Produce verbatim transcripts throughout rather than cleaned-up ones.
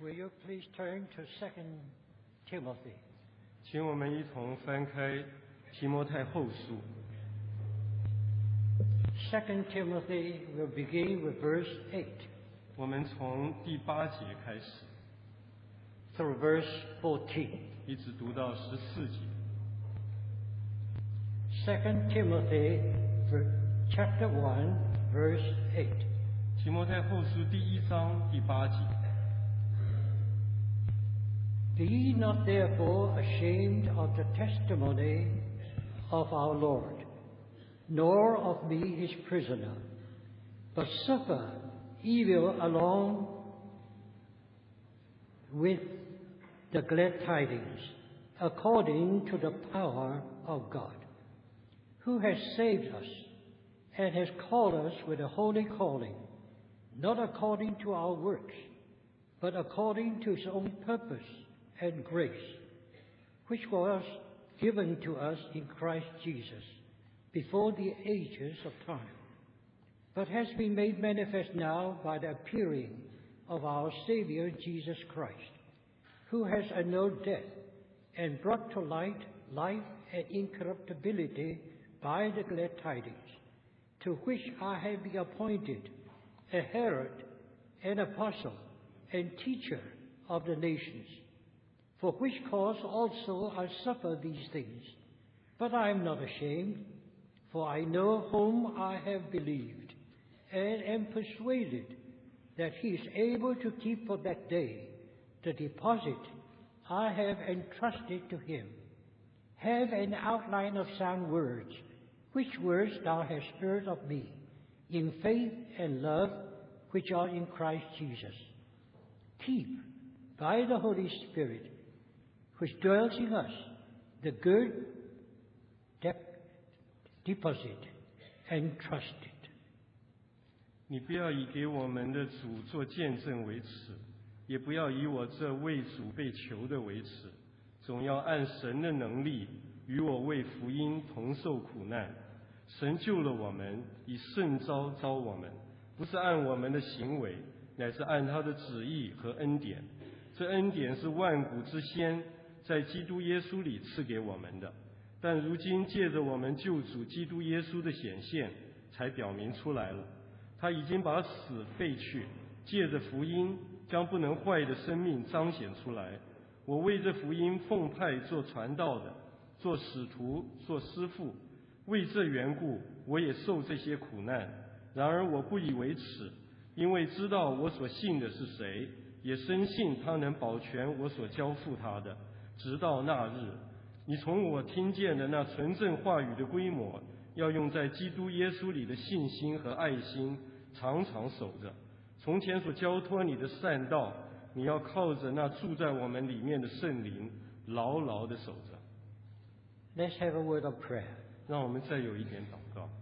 Will you please turn to Second Timothy? 请我们一同翻开提摩太后书。 Second Timothy will begin with verse eight 我们从第八节开始， through verse fourteen. 一直读到十四节。 Second Timothy ver- chapter one, verse eight. 提摩太后书第一章第八节。 Be ye not therefore ashamed of the testimony of our Lord, nor of me his prisoner, but suffer evil along with the glad tidings, according to the power of God, who has saved us and has called us with a holy calling, not according to our works, but according to his own purpose and grace, which was given to us in Christ Jesus before the ages of time, but has been made manifest now by the appearing of our Savior Jesus Christ, who has annulled death and brought to light life and incorruptibility by the glad tidings, to which I have been appointed a herald, an apostle, and teacher of the nations, for which cause also I suffer these things. But I am not ashamed, for I know whom I have believed, and am persuaded that he is able to keep for that day the deposit I have entrusted to him. Have an outline of sound words, which words thou hast heard of me, in faith and love which are in Christ Jesus. Keep by the Holy Spirit, which dwells in us, the good de- deposit entrusted. 你不要以给我们的主做见证为耻，也不要以我这为主被囚的为耻，总要按神的能力与我为福音同受苦难。神救了我们，以圣召召我们，不是按我们的行为，乃是按他的旨意和恩典。这恩典是万古之先在基督耶稣里赐给我们的，但如今借着我们救主基督耶稣的显现，才表明出来了。他已经把死废去，借着福音将不能坏的生命彰显出来。我为这福音奉派做传道的，做使徒，做师傅，为这缘故我也受这些苦难。然而我不以为耻，因为知道我所信的是谁，也深信他能保全我所交付他的，直到那日。你从我听见的那纯正话语的规模，要用在基督耶稣里的信心和爱心常常守着。从前所交托你的善道，你要靠着那住在我们里面的圣灵牢牢地守着。 Let's have a word of prayer. 让我们再有一点祷告。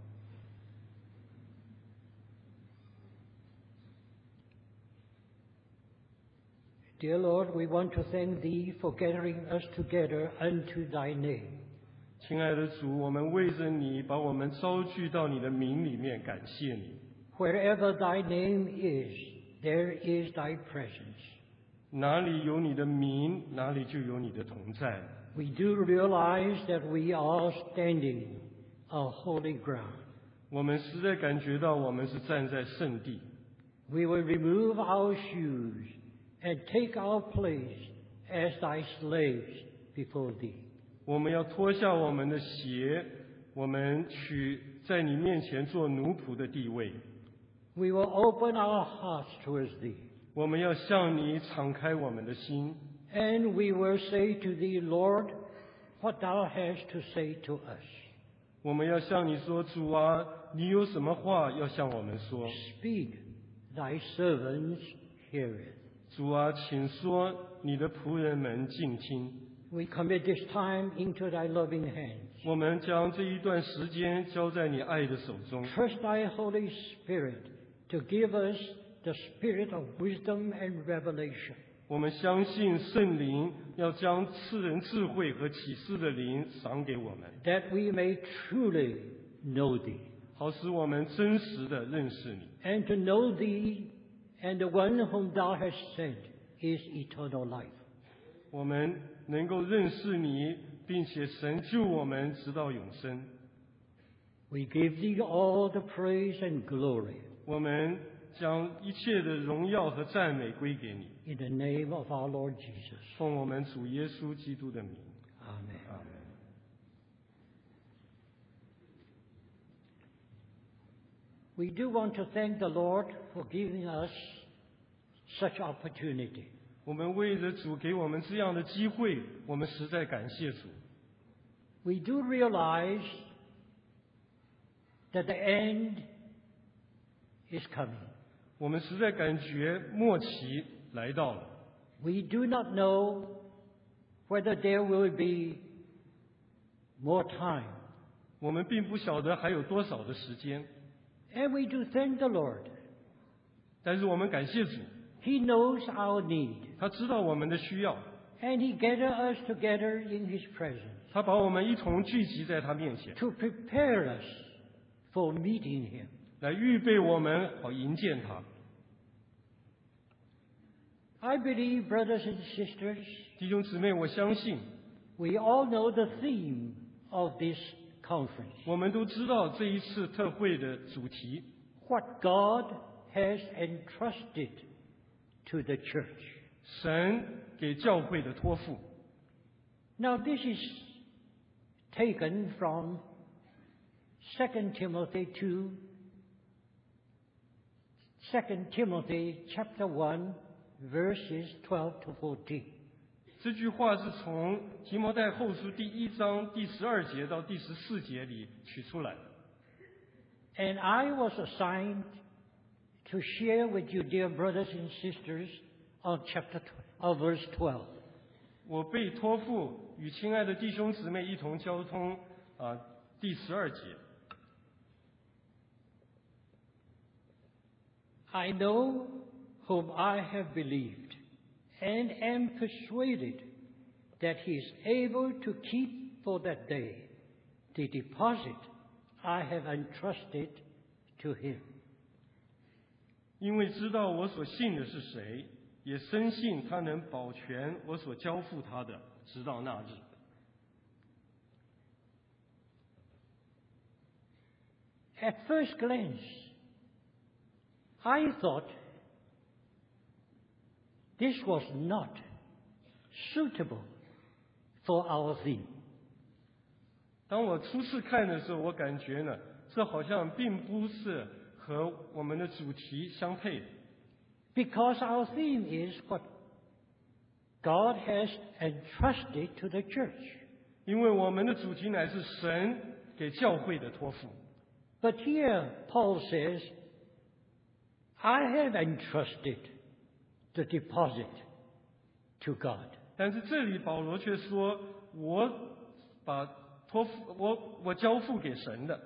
Dear Lord, we want to thank Thee for gathering us together unto Thy name. 亲爱的主，我们为着你把我们招聚到你的名里面，感谢你。 Wherever Thy name is, there is Thy presence. 哪里有你的名，哪里就有你的同在。 We do realize that we are standing on holy ground. 我们实在感觉到我们是站在圣地。 We will remove our shoes and take our place as Thy slaves before Thee. 我们要脱下我们的鞋，我们取在你面前做奴仆的地位。 We will open our hearts towards Thee. 我们要向你敞开我们的心， And we will say to Thee, Lord, what Thou hast to say to us. 我们要向你说：主啊，你有什么话要向我们说？ Speak, Thy servants hear it. 主啊，请说，你的仆人们静听。 We commit this time into Thy loving hands. 我们将这一段时间交在你爱的手中， Trust Thy Holy Spirit to give us the spirit of wisdom and revelation. 我们相信圣灵要将赐人智慧和启示的灵赏给我们， that we may truly know Thee, 好使我们真实的认识你， and to know Thee and the one whom Thou hast sent is eternal life. 我们能够认识你，并且神救我们直到永生。 We give thee all the praise and glory 我们将一切的荣耀和赞美归给你， in the name of our Lord Jesus. 奉我们主耶稣基督的名。 Amen. 阿门。 We do want to thank the Lord for giving us such opportunity. 我们为着主给我们这样的机会，我们实在感谢主。 We do realize that the end is coming. 我们实在感觉末期来到了。 We do not know whether there will be more time. 我们并不晓得还有多少的时间， And we do thank the Lord. 但是我们感谢主， He knows our need. 他知道我们的需要， And He gathered us together in His presence 他把我们一同聚集在他面前， to prepare us for meeting Him. 来预备我们好迎见他。 I believe, brothers and sisters, 弟兄姊妹，我相信 we all know the theme of this conference. 我们都知道这一次特会的主题， What God has entrusted to the church. 神给教会的托付。 Now this is taken from Second Timothy two, Second Timothy chapter one, verses twelve to fourteen. 这句话是从提摩太后书第一章第十二节到第十四节里取出来的。 And I was assigned to share with you, dear brothers and sisters, on chapter of verse twelve. 我被托付与亲爱的弟兄姊妹一同交通啊，第十二节。 I know whom I have believed, and am persuaded that he is able to keep for that day the deposit I have entrusted to him. 因为知道我所信的是谁，也深信他能保全我所交付他的，直到那日。 At first glance, I thought this was not suitable for our theme. 当我初次看的时候，我感觉呢，这好像并不是和我们的主题相配的。 Because our theme is what God has entrusted to the church. 因为我们的主题乃是神给教会的托付。 But here Paul says, I have entrusted the deposit to God. 但是这里保罗却说，我把托付我我交付给神的。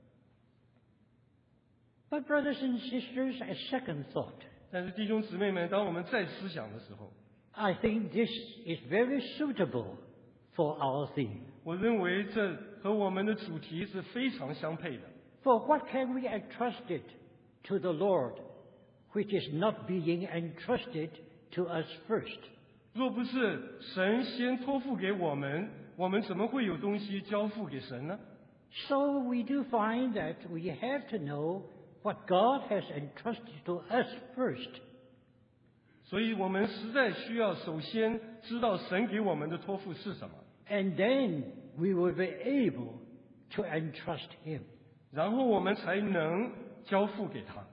But brothers and sisters, a second thought, 但是弟兄姊妹们，当我们再思想的时候， I think this is very suitable for our theme. 我认为这和我们的主题是非常相配的。 For what can we entrust it to the Lord, which is not being entrusted to us first? 若不是神先托付给我们，我们怎么会有东西交付给神呢？ So we do find that we have to know what God has entrusted to us first. 所以我们实在需要首先知道神给我们的托付是什么， And then we will be able to entrust Him. 然后我们才能交付给他。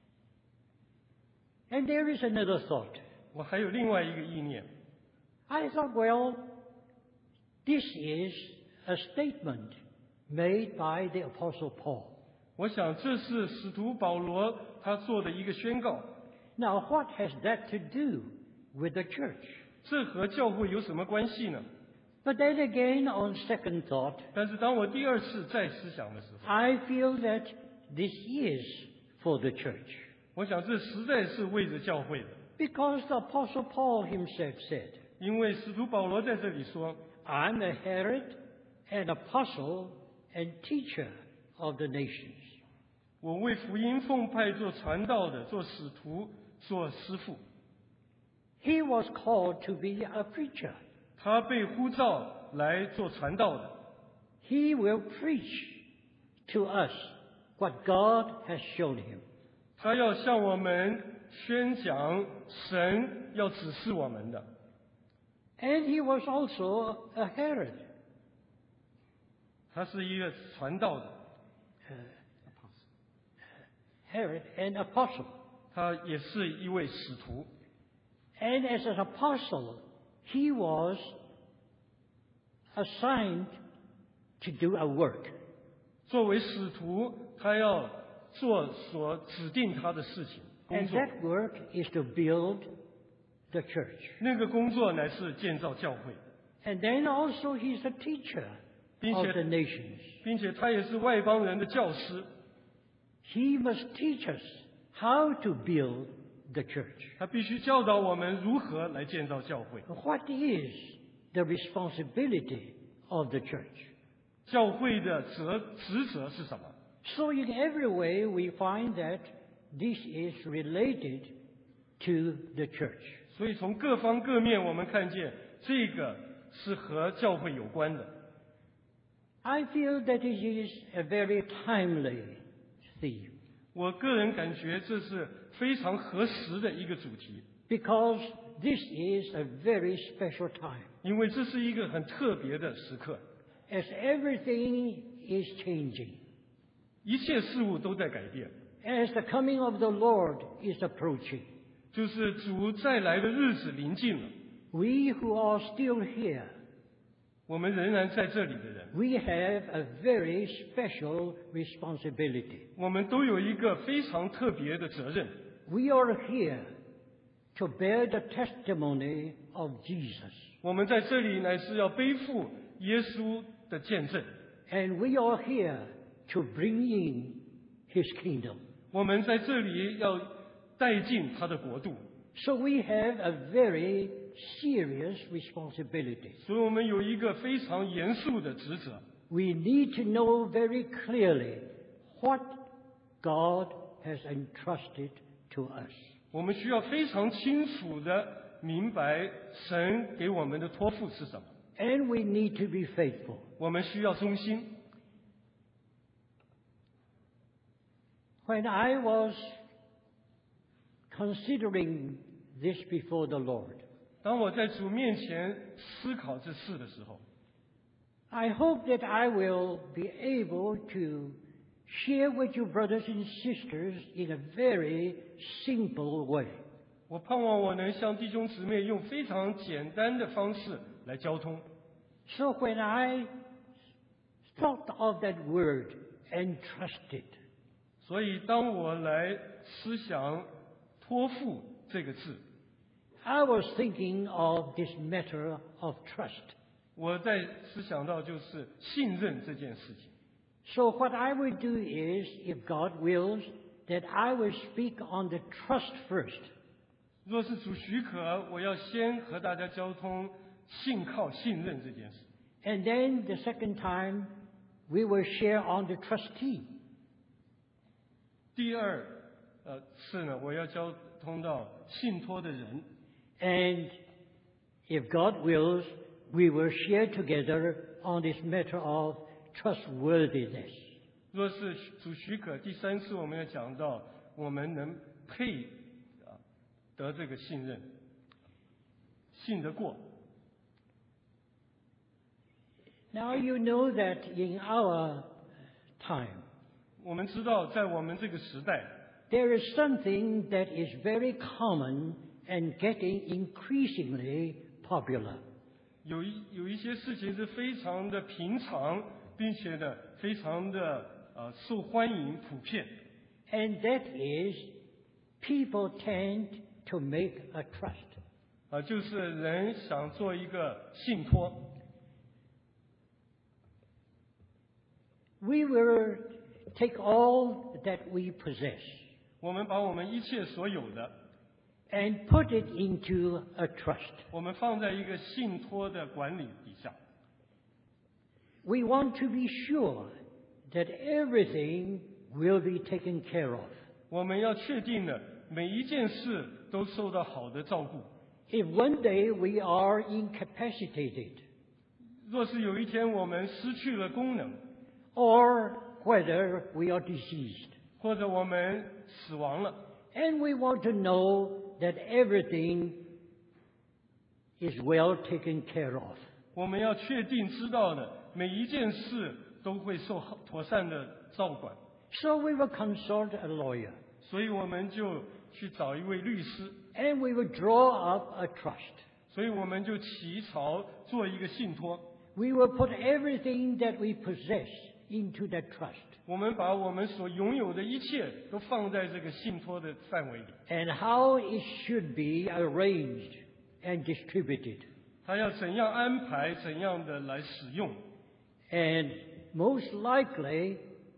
And there is another thought. 我还有另外一个意念， I thought, well, this is a statement made by the Apostle Paul. 我想这是使徒保罗他做的一个宣告。 Now, what has that to do with the church? 这和教会有什么关系呢？ But then again, on second thought, 但是当我第二次再思想的时候， I feel that this is for the church. 我想这实在是为着教会的， Because the Apostle Paul himself said, 因为使徒保罗在这里说， I'm a herald, an apostle, and teacher of the nations. 我为福音奉派做传道的，做使徒，做师傅。 He was called to be a preacher. 他被呼召来做传道的， He will preach to us what God has shown him. 他要向我们宣讲神要指示我们的。 And he was also a Herod. 他是一个传道的， Herod, an apostle. 他也是一位使徒。 And as an apostle, he was assigned to do a work. 作为使徒，他要做所指定他的事情工 And 作。 that work is to build the church. 那个工作乃是建造教会， And then also he's a teacher 并 of 且 the nations. 并且他也是外邦人的教师。 He must teach us how to build the church. 他必须教导我们如何来建造教会。 What is the responsibility of the church? 教会的责职责是什么？ So in every way we find that this is related to the church. 所以从各方各面，我们看见这个是和教会有关的。 I feel that it is a very timely theme 我个人感觉这是非常合时的一个主题， because this is a very special time 因为这是一个很特别的时刻， as everything is changing, 一切事物都在改变， as the coming of the Lord is approaching. 就是主再来的日子临近了。 We who are still here, 我们仍然在这里的人， we have a very special responsibility. 我们都有一个非常特别的责任。 We are here to bear the testimony of Jesus. 我们在这里乃是要背负耶稣的见证， And we are here to bring in His kingdom. 我们在这里要带进他的国度， So we have a very serious responsibility. 所以我们有一个非常严肃的职责。 We need to know very clearly what God has entrusted to us. 我们需要非常清楚的明白神给我们的托付是什么， And we need to be faithful. 我们需要忠心。 When I was considering this before the Lord, 当我在主面前思考这事的时候， I hope that I will be able to share with you, brothers and sisters, in a very simple way. 我盼望我能向弟兄姊妹用非常简单的方式来交通。 So when I thought of that word, entrusted, 所以当我来思想托付这个字， I was thinking of this matter of trust. 我在思想到就是信任这件事情。 So what I will do is, if God wills, that I will speak on the trust first. 若是主许可，我要先和大家交通信靠、信任这件事。 And then the second time, we will share on the trustee. 第二，呃，次呢，我要交通到信托的人。 And if God wills, we will share together on this matter of trustworthiness. 若是主许可，第三次我们要讲到我们能配啊得这个信任，信得过。 Now you know that in our time, 我们知道，在我们这个时代， there is something that is very common and getting increasingly popular. 有一有一些事情是非常的平常，并且呢，非常的呃受欢迎、普遍。 And that is, people tend to make a trust. 啊，就是人想做一个信托。 We will take all that we possess 我们把我们一切所有的， and put it into a trust. 我们放在一个信托的管理底下。 We want to be sure that everything will be taken care of. 我们要确定的每一件事都受到好的照顾。 If one day we are incapacitated, 若是有一天我们失去了功能， or whether we are diseased, 或者我们死亡了， and we want to know that everything is well taken care of, 我们要确定知道的每一件事都会受妥善的照管， so we will consult a lawyer, 所以我们就去找一位律师， and we will draw up a trust. 所以我们就起草做一个信托， We will put everything that we possess into that trust. 我们把我们所拥有的一切都放在这个信托的范围里， And how it should be arranged and distributed. 他要怎样安排，怎样的来使用。 And most likely,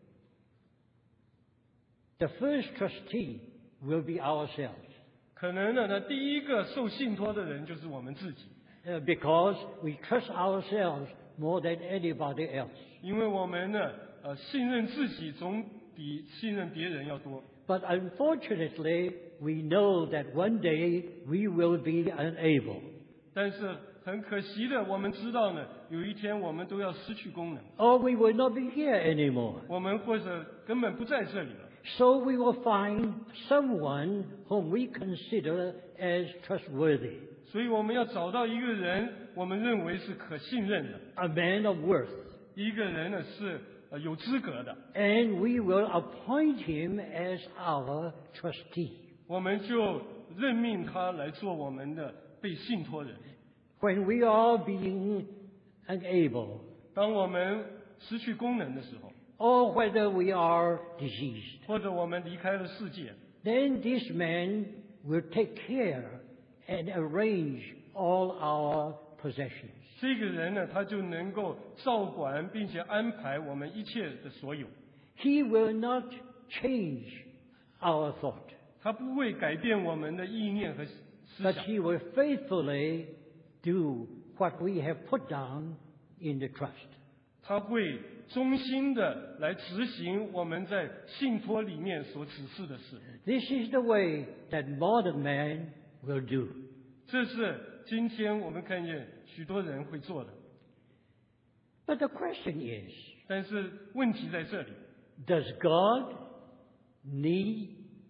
the first trustee will be ourselves, 可能呢，那第一个受信托的人就是我们自己， uh, because we trust ourselves more than anybody else. 因为我们呢，呃，信任自己总比信任别人要多。 But unfortunately, we know that one day we will be unable, 但是很可惜的，我们知道呢，有一天我们都要失去功能， or we will not be here anymore. 我们或者根本不在这里了。 So we will find someone whom we consider as trustworthy, 所以我们要找到一个人，我们认为是可信任的， a man of worth, 一个人呢是呃有资格的， and we will appoint him as our trustee. 我们就任命他来做我们的被信托人。 When we are being unable, 当我们失去功能的时候， or whether we are diseased, 或者我们离开了世界， then this man will take care and arrange all our possessions. 这个人呢，他就能够照管并且安排我们一切的所有， He will not change our thought, 他不会改变我们的意念和思 but 想， he will faithfully do what we have put down in the trust. 他会忠心的来执行我们在信托里面所指示的事。 This is the way that modern man will do. 这是今天我们看见许多人会做的， But the question is, 但是问题在这里： does God need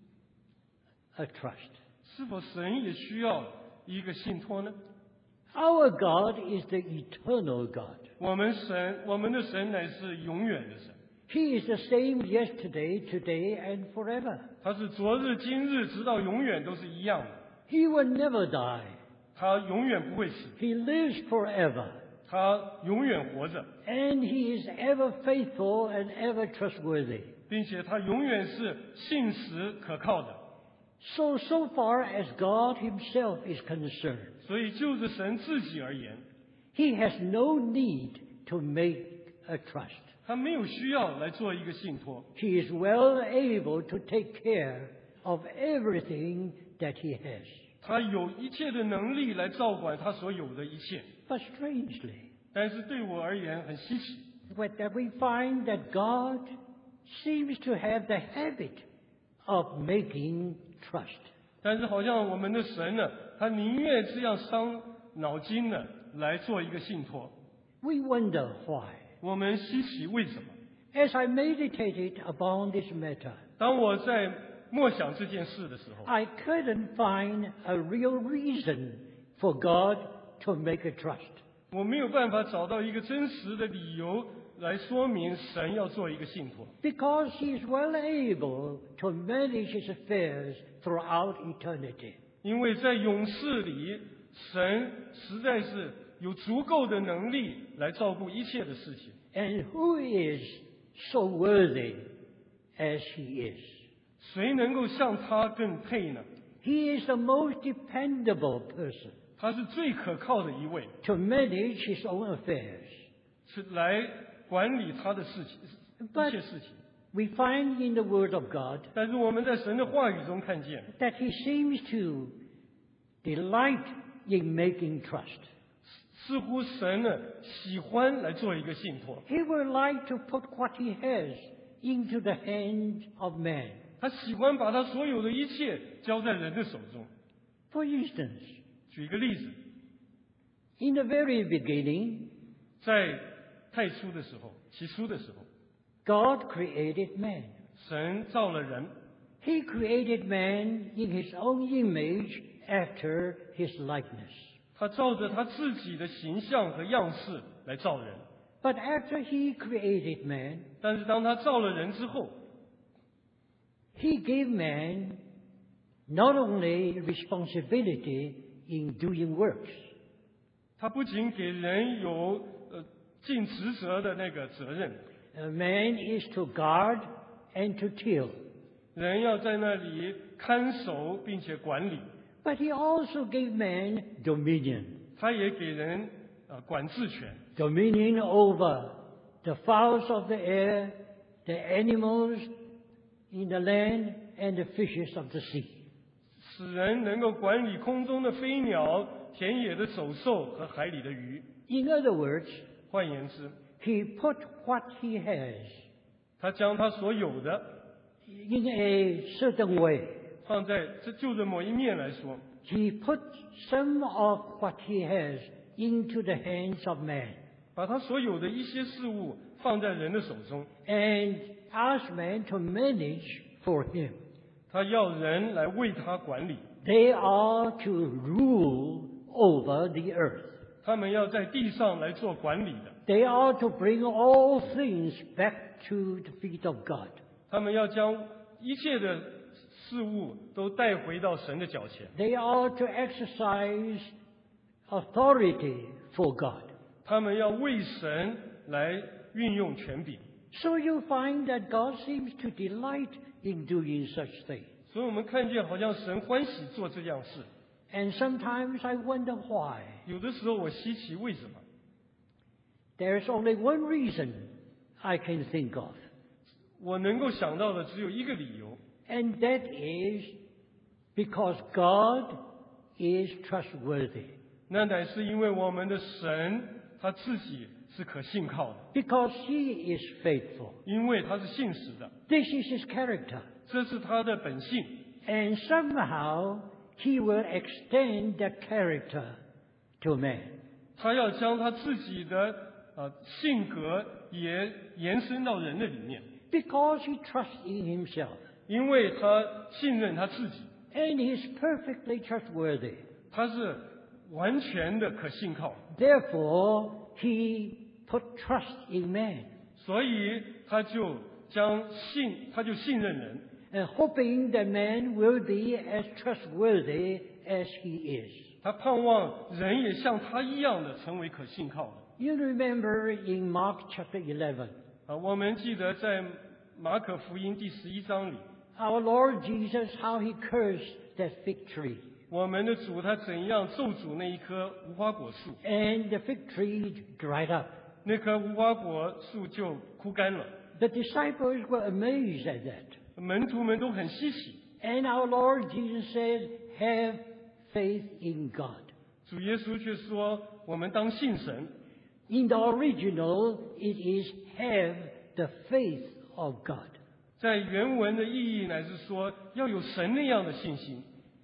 a trust? 是否神也需要一个信托呢？ Our God is the eternal God. 我们神，我们的神乃是永远的神， He is the same yesterday, today, and forever. 他是昨日、今日，直到永远都是一样的， He will never die. 他永远不会死， He lives forever. 他永远活着， And He is ever faithful and ever trustworthy. 并且他永远是信实可靠的。 So, so far as God Himself is concerned, 所以就着神自己而言， He has no need to make a trust. 他没有需要来做一个信托， He is well able to take care of everything that He has. 他有一切的能力来照管他所有的一切。 But strangely, 但是对我而言很稀奇， but that we find that God seems to have the habit of making trust. 但是好像我们的神呢，他宁愿这样伤脑筋的来做一个信托。 We wonder why. 我们稀奇为什么？ As I meditated upon this matter, 当我在默想这件事的时候， I couldn't find a real reason for God to make a trust. 我没有办法找到一个真实的理由来说明神要做一个信托， Because He is well able to manage His affairs throughout eternity. 因为在永世里，神实在是有足够的能力来照顾一切的事情。 And who is so worthy as He is? 谁能够像他更配呢？ He is the most dependable person 他是最可靠的一位， to manage His own affairs. 是来管理他的事情， But 一切事情。 we find in the Word of God 但是我们在神的话语中看见， that He seems to delight in making trust. 似乎神呢喜欢来做一个信托， He would like to put what He has into the hands of man. 他喜欢把他所有的一切交在人的手中。 For instance, 举一个例子， In the very beginning, 在太初的时候，起初的时候， God created man. 神造了人， He created man in his own image after his likeness. 他照着他自己的形象和样式来造人。 But after he created man, 但是当他造了人之后， he gave man not only responsibility in doing works, 他不仅给人有呃尽职责的那个责任， a man is to guard and to till, 人要在那里看守并且管理， but he also gave man dominion. 他也给人呃管制权， Dominion over the fowls of the air, the animals in the land, and the fishes of the sea. 使人能够管理空中的飞鸟、田野的走兽和海里的鱼。 In other words, 换言之， he put what he has 他将他所有的 in a certain way. 放在这就着某一面来说， He put some of what he has into the hands of man 把他所有的一些事物放在人的手中， and asked man to manage for him. 他要人来为他管理， They are to rule over the earth. 他们要在地上来做管理的， They are to bring all things back to the feet of God. 他们要将一切的事物都带回到神的脚前， They are to exercise authority for God. 他们要为神来运用权柄。 So you find that God seems to delight in doing such things. 所以我们看见好像神欢喜做这样事， And sometimes I wonder why. 有的时候我稀奇为什么。 There is only one reason I can think of, 我能够想到的只有一个理由， and that is because God is trustworthy. 那乃是因为我们的神他自己是可信靠的， Because He is faithful. 因为他是信实的， This is His character. 这是他的本性。 And somehow He will extend that character to man. 他要将他自己的呃性格也延伸到人的里面， Because He trusts in Himself. 因为他信任他自己， And He is perfectly trustworthy. 他是完全的可信靠， Therefore, He put trust in man, 所以他就将信他就信任人， and hoping that man will be as trustworthy as he is. 他盼望人也像他一样的成为可信靠的。 You remember in Mark chapter eleven, 啊，我们记得在马可福音第十一章里， our Lord Jesus, how He cursed that fig tree. 我们的主他怎样咒诅那一棵无花果树， And the fig tree dried up. 那棵无花果树就枯干了。 The disciples were amazed at that. 门徒们都很稀奇， And our Lord Jesus said, have faith in God. 主耶稣却说：“我们当信神。 In the original, it is have the faith of God. ” 在原文的意义乃是说要有神那样的信心，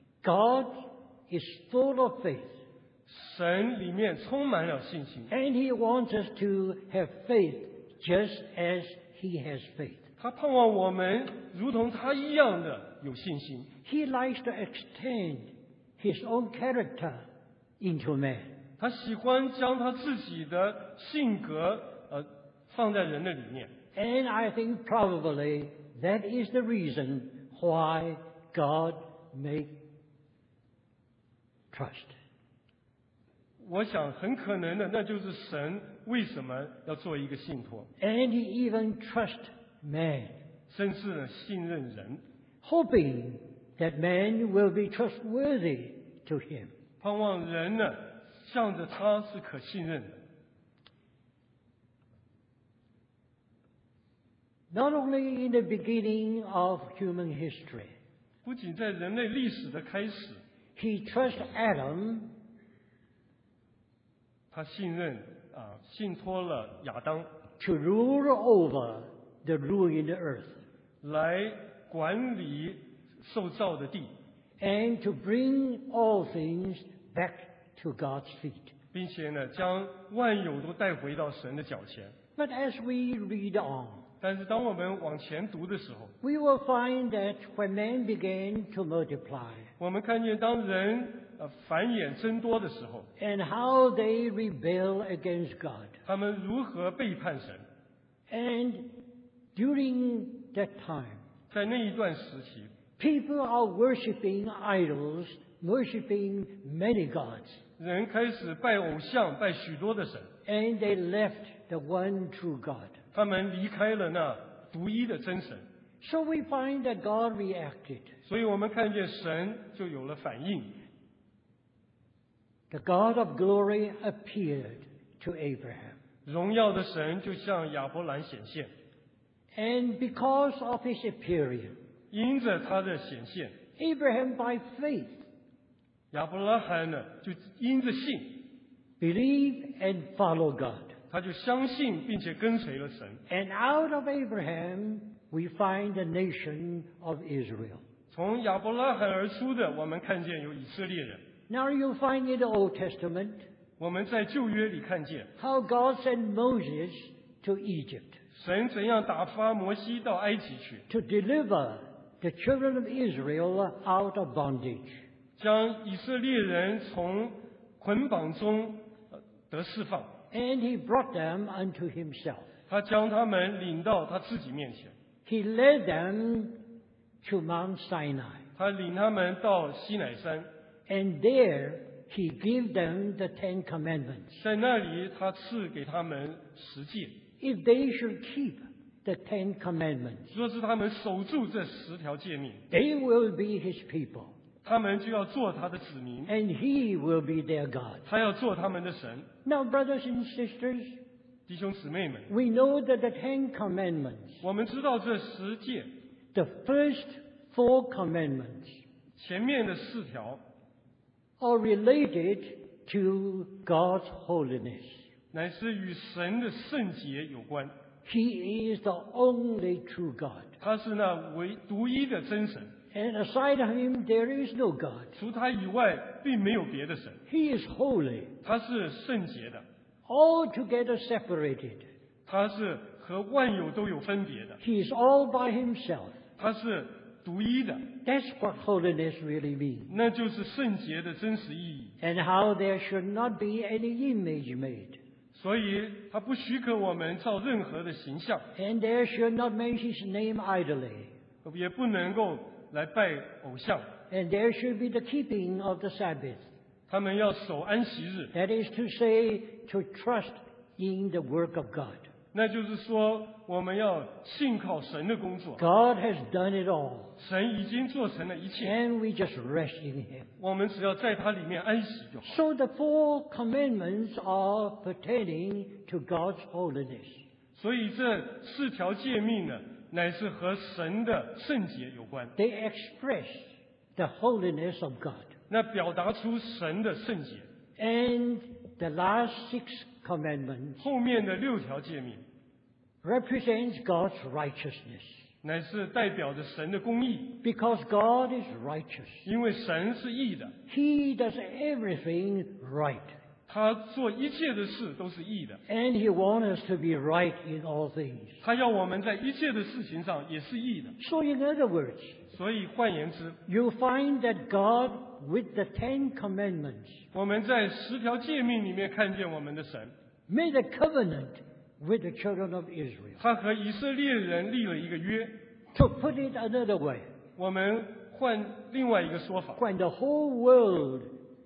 God is full of faith. 神里面充满了信心， And He wants us to have faith just as He has faith. 他盼望我们如同他一样的有信心。 He likes to extend His own character into man. 他喜欢将他自己的性格呃放在人的里面， And I think probably that is the reason why God made trust. 我想很可能的那就是神为什么要做一个信托， And He even trust man, 甚至呢信任人， hoping that man will be trustworthy to Him. 盼望人呢向着他是可信任的。 Not only in the beginning of human history, 不仅在人类历史的开始， He trusts Adam 他信任啊信托了亚当 to rule over the ruined earth 来管理受造的地， and to bring all things back to God's feet. 并且呢，将万有都带回到神的脚前。 But as we read on, 但是当我们往前读的时候， we will find that when man began to multiply, 我们看见当人呃繁衍增多的时候， and how they rebel against God. 他们如何背叛神。 And during that time, 在那一段时期， people are worshiping idols, worshiping many gods, 人开始拜偶像，拜许多的神， and they left the one true God. 他们离开了那独一的真神。 So we find that God reacted. 所以我们看见神就有了反应。 The God of glory appeared to Abraham. 荣耀的神就向亚伯兰显现， And because of his appearing, 因着他的显现， Abraham by faith 亚伯拉罕呢就因着信， believed and followed God. 他就相信并且跟随了神。 And out of Abraham, we find the nation of Israel. 从亚伯拉罕而出的，我们看见有以色列人。 Now you'll find in the Old Testament 我们在旧约里看见 how God sent Moses to Egypt 神怎样打发摩西到埃及去， to deliver the children of Israel out of bondage. 将以色列人从捆绑中呃得释放。 And he brought them unto himself. 他将他们领到他自己面前， He led them to Mount Sinai. 他领他们到西乃山， And there he gave them the Ten Commandments. 在那里他赐给他们十诫， If they should keep the Ten Commandments, 说是他们守住这十条诫命， they will be his people, 他们就要做他的子民， and he will be their God. 他要做他们的神。 Now, brothers and sisters, 弟兄姊妹们， we know that the Ten Commandments, 我们知道这十诫 the first four commandments, 前面的四条 are related to God's holiness. 乃是与神的圣洁有关， He is the only true God. 他是那唯独一的真神， And aside of him, there is no God. 除他以外并没有别的神， He is holy, 他是圣洁的， altogether separated. 他是和万有都有分别的， He is all by himself. 他是独一的， That's what holiness really means. 那就是圣洁的真实意义。 And how there should not be any image made. 所以他不许可我们造任何的形象， And there should not make his name idly. 也不能够来拜偶像。 And there should be the keeping of the Sabbath. 他们要守安息日， That is to say, to trust in the work of God. 那就是说我们要信靠神的工作。 God has done it all. 神已经做成了一切， And we just rest in him. 我们只要在它里面安息就好。 So the four commandments are pertaining to God's holiness. 所以这四条诫命呢，乃是和神的圣洁有关， They express the holiness of God. 那表达出神的圣洁。 And the last six commandments 后面的六条诫命 represents God's righteousness. 乃是代表着神的公义， Because God is righteous. 因为神是义的， He does everything right. 他做一切的事都是义的， And He wants us to be right in all things. 他要我们在一切的事情上也是义的。 So in other words, 所以换言之， you find that God, with the Ten Commandments, 我们在十条诫命里面看见我们的神， made a covenant with the children of Israel. 他和以色列人立了一个约。 To put it another way, 我们换另外一个说法， when the whole world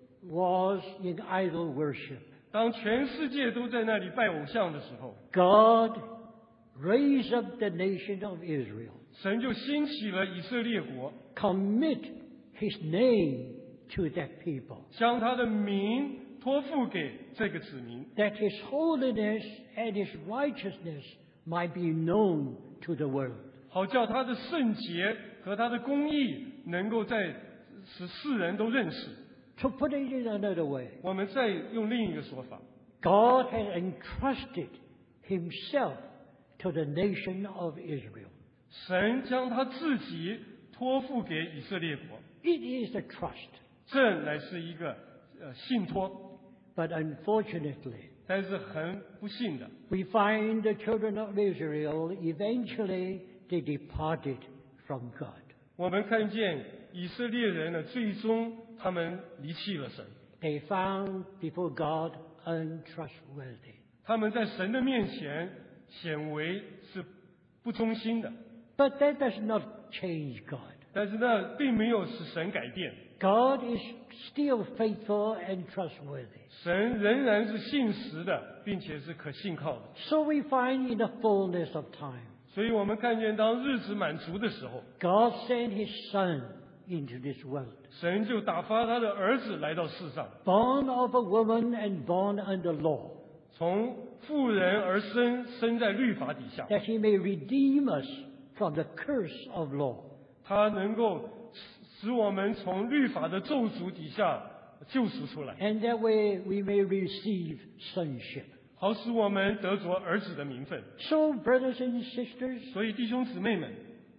was in idol worship, 当全世界都在那里拜偶像的时候， God raised up the nation of Israel, 神就兴起了以色列国， commit His name to that people, 将他的名托付给这个子民， that His holiness and His righteousness might be known to the world. 好叫他的圣洁和他的公义能够在使世人都认识。 To put it in another way, 我们再用另一个说法， God has entrusted Himself to the nation of Israel. 神将他自己托付给以色列国， It is a trust. 这乃是一个呃信托， But unfortunately, 但是很不幸的， we find the children of Israel eventually they departed from God. 我们看见以色列人呢，最终他们离弃了神， They found before God untrustworthy. 他们在神的面前显为是不忠心的， But that does not change God. 但是那并没有使神改变， God is still faithful and trustworthy. 神仍然是信实的，并且是可信靠的。 So we find in the fullness of time, 所以我们看见，当日子满足的时候， God sent His Son into this world, 神就打发他的儿子来到世上， born of a woman and born under law, 从妇人而生，生在律法底下， that He may redeem us from the curse of law, 他能够使我们从律法的咒诅底下救赎出来， and that way we may receive sonship. 好使我们得着儿子的名分。 So, brothers and sisters, 所以弟兄姊妹们，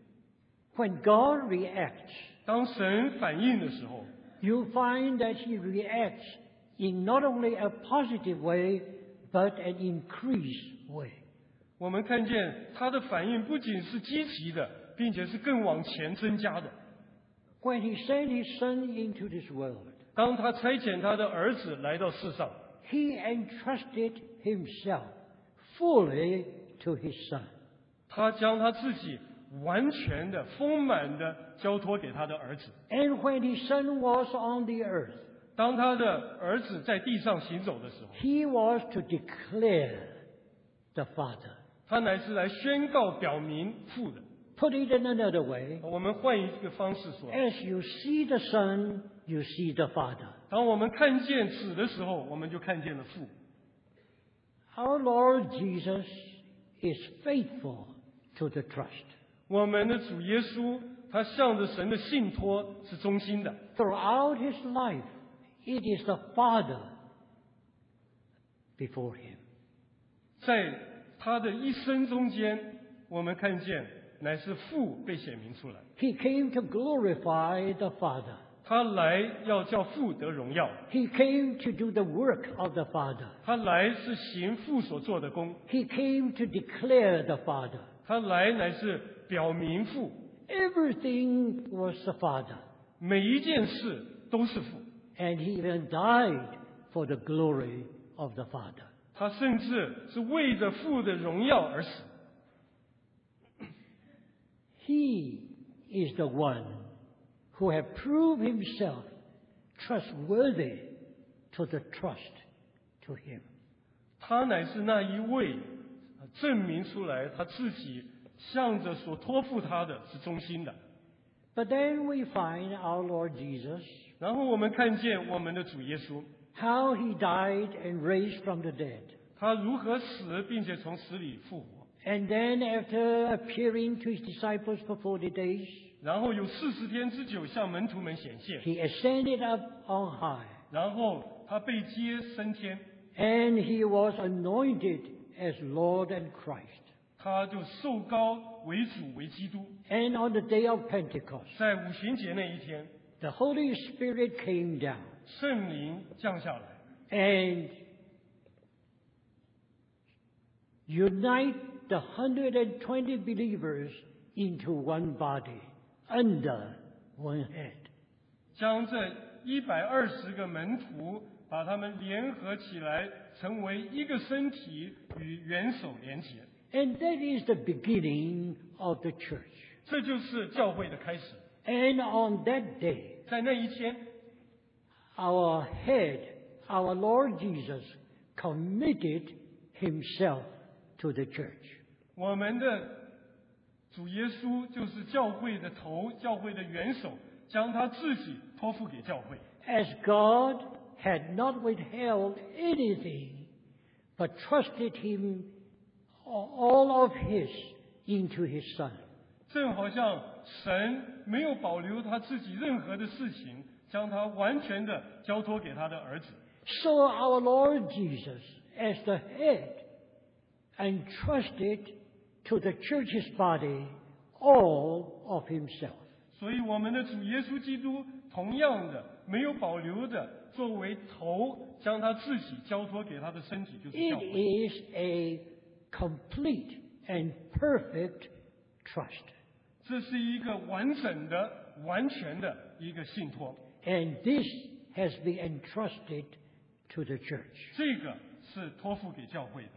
when God reacts, 当神反应的时候， you find that He reacts in not only a positive way, but an increased way. 我们看见他的反应不仅是积极的，并且是更往前增加的。 When He sent His Son into this world, 当他差遣他的儿子来到世上， He entrusted Himself fully to His Son. 他将他自己完全的、丰满的交托给他的儿子。 And when His Son was on the earth, 当他的儿子在地上行走的时候， He was to declare the Father. 他乃是来宣告、表明父的。 Put it in another way, 我们换一个方式说， as you see the Son, you see the Father. 当我们看见子的时候，我们就看见了父。 Our Lord Jesus is faithful to the trust. 我们的主耶稣，他向着神的信托是忠心的。 Throughout His life, it is the Father before Him. 在他的一生中间，我们看见乃是父被显明出来， He came to glorify the Father. 他来要叫父得荣耀， He came to do the work of the Father. 他来是行父所做的工， He came to declare the Father. 他来乃是表明父， Everything was the Father. 每一件事都是父。 And He even died for the glory of the Father. 他甚至是为着父的荣耀而死。 He is the one who has proved Himself trustworthy to the trust to Him. 他乃是那一位证明出来他自己向着所托付他的是忠心的。 But then we find our Lord Jesus, 然后我们看见我们的主耶稣， how He died and raised from the dead. 他如何死，并且从死里复活。 And then after appearing to His disciples for forty days, 然后有四十天之久向门徒们显现， He ascended up on high, 然后他被接升天， and He was anointed as Lord and Christ. 他就受膏为主为基督。 And on the day of Pentecost, 在五旬节那一天， the Holy Spirit came down 圣灵降下来， and unite the one hundred twenty believers into one body, under one head. 将这一百二十个门徒把他们联合起来，成为一个身体，与元首连结。 And that is the beginning of the church. 这就是教会的开始。 And on that day, 在那一天， our head, our Lord Jesus, committed Himself to the church. 我们的主耶稣就是教会的头，教会的元首，将他自己托付给教会。 As God had not withheld anything, but trusted Him all of His into His Son. 正好像神没有保留他自己任何的事情，将他完全的交托给他的儿子。 So our Lord Jesus, as the head, entrusted to the church's body all of Himself. 所以我们的主耶稣基督同样的没有保留的作为头，将他自己交托给他的身体，就是教 It 会。 is a complete and perfect trust. 这是一个完整的、完全的一个信托， And this has been entrusted to the church. 这个是托付给教会的。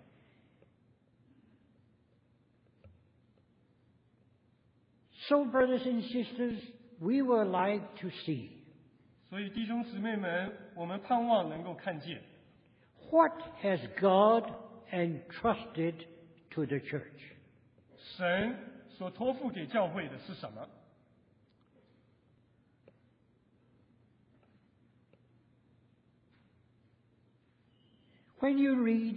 So, brothers and sisters, we would like to see 所以弟兄姊妹们，我们盼望能够看见 what has God entrusted to the church. 神所托付给教会的是什么。 When you read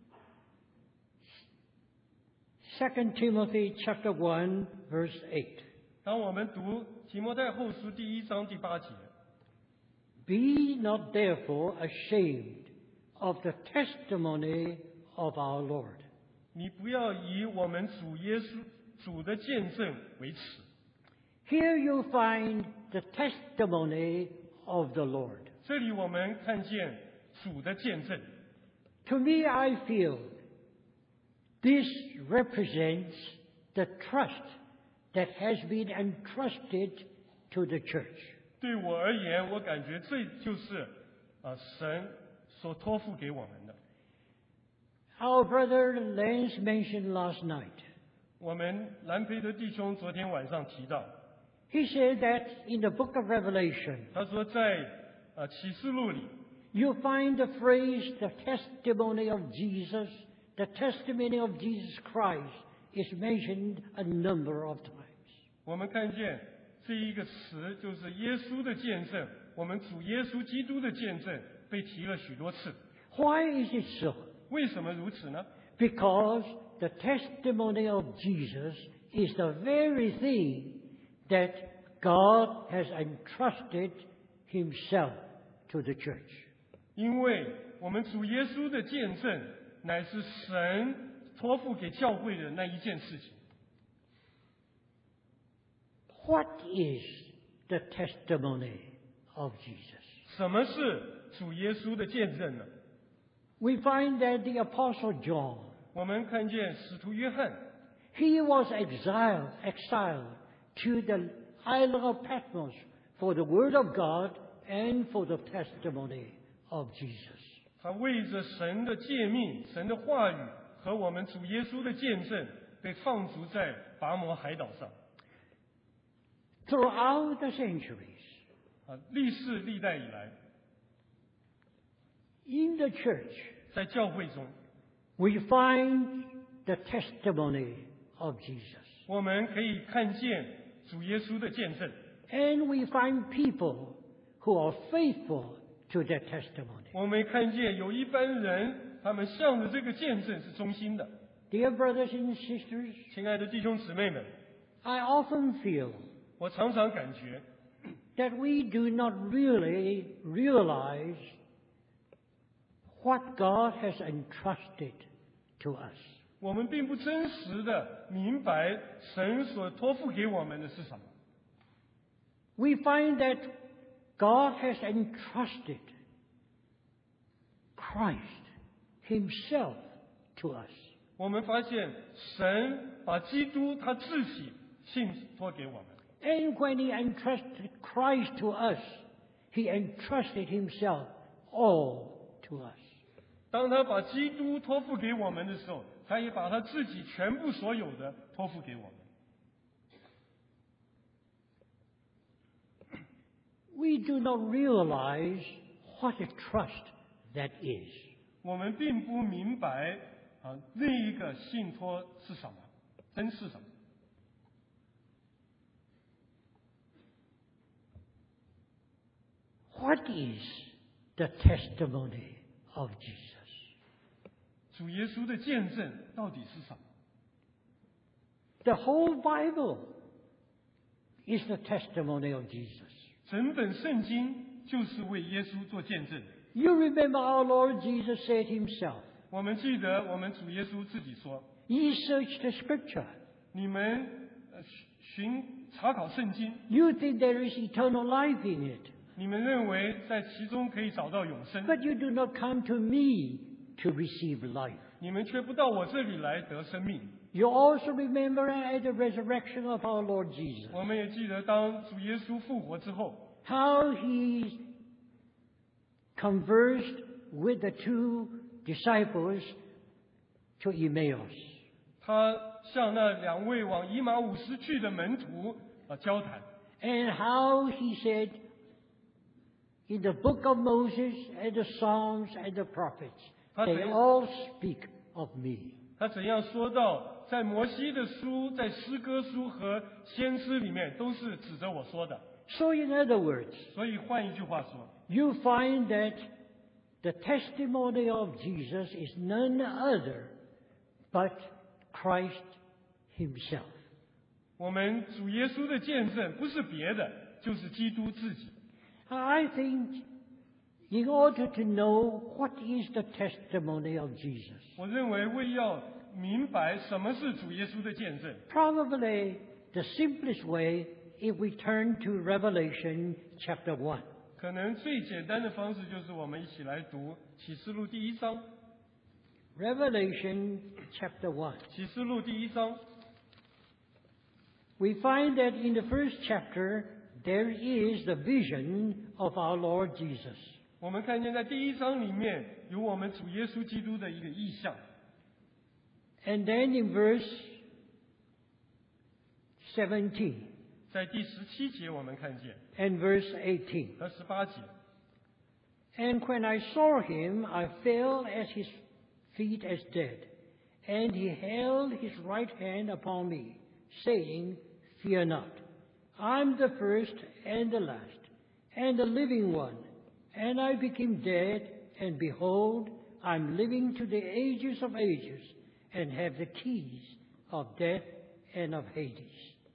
Second Timothy chapter one, verse eight, 当我们读提摩太后书第一章第八节， be not therefore ashamed of the testimony of our Lord. 你不要以我们主耶稣主的见证为耻。 Here you find the testimony of the Lord. 这里我们看见主的见证。 To me, I feel this represents the trust that has been entrusted to the church. 对我而言，我感觉这就是啊、呃、神所托付给我们的。 Our brother Lance mentioned last night. 我们兰培德弟兄昨天晚上提到， He said that in the book of Revelation, 他说在呃启示录里， you find the phrase, the testimony of Jesus, the testimony of Jesus Christ is mentioned a number of times. 我们看见这一个词就是耶稣的见证，我们主耶稣基督的见证被提了许多次。 Why is it so? 为什么如此呢？ Because the testimony of Jesus is the very thing that God has entrusted Himself to the church. 因为我们主耶稣的见证乃是神托付给教会的那一件事情。 What is the testimony of Jesus? 什么是主耶稣的见证呢？ We find that the Apostle John, 我们看见使徒约翰， he was exiled, exiled to the island of Patmos for the Word of God and for the testimony of Jesus. 他为着神的诫命、神的话语和我们主耶稣的见证，被放逐在拔摩海岛上。 Throughout the centuries, 啊，历世历代以来， in the church, 在教会中， we find the testimony of Jesus. 我们可以看见主耶稣的见证， And we find people who are faithful to their testimony. 我们看见有一班人，他们向着这个见证是忠心的。 Dear brothers and sisters, 亲爱的弟兄姊妹们， I often feel 我常常感觉， that we do not really realize what God has entrusted to us. 我们并不真实的明白神所托付给我们的是什么。 We find that God has entrusted Christ Himself to us. 我们发现神把基督他自己信托给我们。 And when He entrusted Christ to us, He entrusted Himself all to us. 当他把基督托付给我们的时候，他也把他自己全部所有的托付给我们。 We do not realize what a trust that is. 我们并不明白啊，那一个信托是什么，真是什么。 What is the testimony of Jesus? 主耶稣的见证到底是什么？ The whole Bible is the testimony of Jesus. 整本圣经就是为耶稣做见证的。 You remember our Lord Jesus said Himself, 我们记得我们主耶稣自己说 Ye search the Scripture, 你们呃寻寻查考圣经， You think there is eternal life in it, 你们认为在其中可以找到永生， but you do not come to me to receive life. 你们却不到我这里来得生命。 You also remember at the resurrection of our Lord Jesus, 我们也记得，当主耶稣复活之后， how he conversed with the two disciples to Emmaus. 他向那两位往以马五斯去的门徒啊交谈， And how he said, in the book of Moses and the Psalms and the prophets, they all speak of me. 他怎样说到，在摩西的书、在诗歌书和先知里面，都是指着我说的。 So in other words, 所以换一句话说， you find that the testimony of Jesus is none other but Christ himself. 我们主耶稣的见证不是别的，就是基督自己。 I think in order to know what is the testimony of Jesus, 我认为为要明白什么是主耶稣的见证， probably the simplest way if we turn to Revelation chapter one. 可能最简单的方式就是我们一起来读启示录第一章。 Revelation chapter one. 启示录第一章， We find that in the first chapter there is the vision of our Lord Jesus. 我们看见在第一章里面有我们主耶稣基督的一个意象。 And then in verse seventeen 在第十七节我们看见 and verse eighteen. 和十八节， And when I saw him, I fell at his feet as dead. And he held his right hand upon me, saying, Fear not. I'm the first and the last, and the living one. And I became dead, and behold, I'm living to the ages of ages, and have the keys of death and of Hades.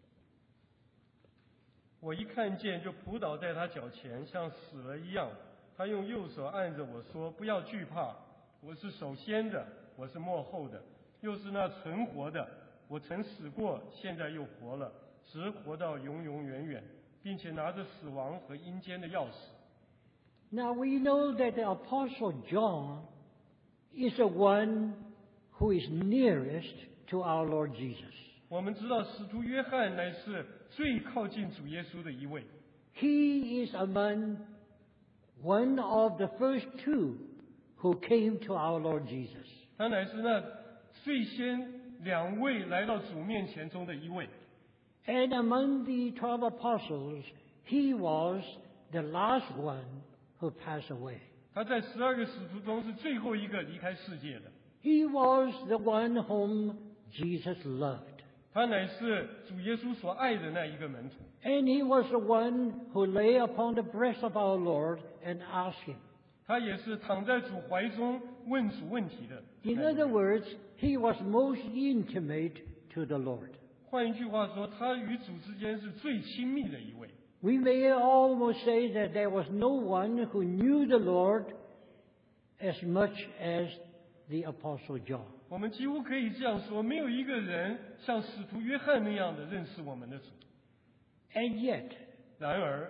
我一看见就扑倒在他脚前，像死了一样。他用右手按着我说：“不要惧怕，我是首先的，我是末后的，又是那存活的。我曾死过，现在又活了，直活到永永远远，并且拿着死亡和阴间的钥匙。” Now we know that the Apostle John is the one who is nearest to our Lord Jesus. 我们知道使徒约翰乃是最靠近主耶稣的一位， He is among one of the first two who came to our Lord Jesus. 他乃是那最先两位来到主面前中的一位。 And among the twelve apostles, he was the last one who passed away. 他在十二个使徒中是最后一个离开世界的。 He was the one whom Jesus loved. 他乃是主耶稣所爱的那一个门徒， And he was the one who lay upon the breast of our Lord and asked him. 他也是躺在主怀中问主问题的。 In other words, he was most intimate to the Lord. 换一句话说，他与主之间是最亲密的一位。 We may almost say that there was no one who knew the Lord as much as the Apostle John. 我们几乎可以这样说，没有一个人像使徒约翰那样的认识我们的主。 And yet, 然而，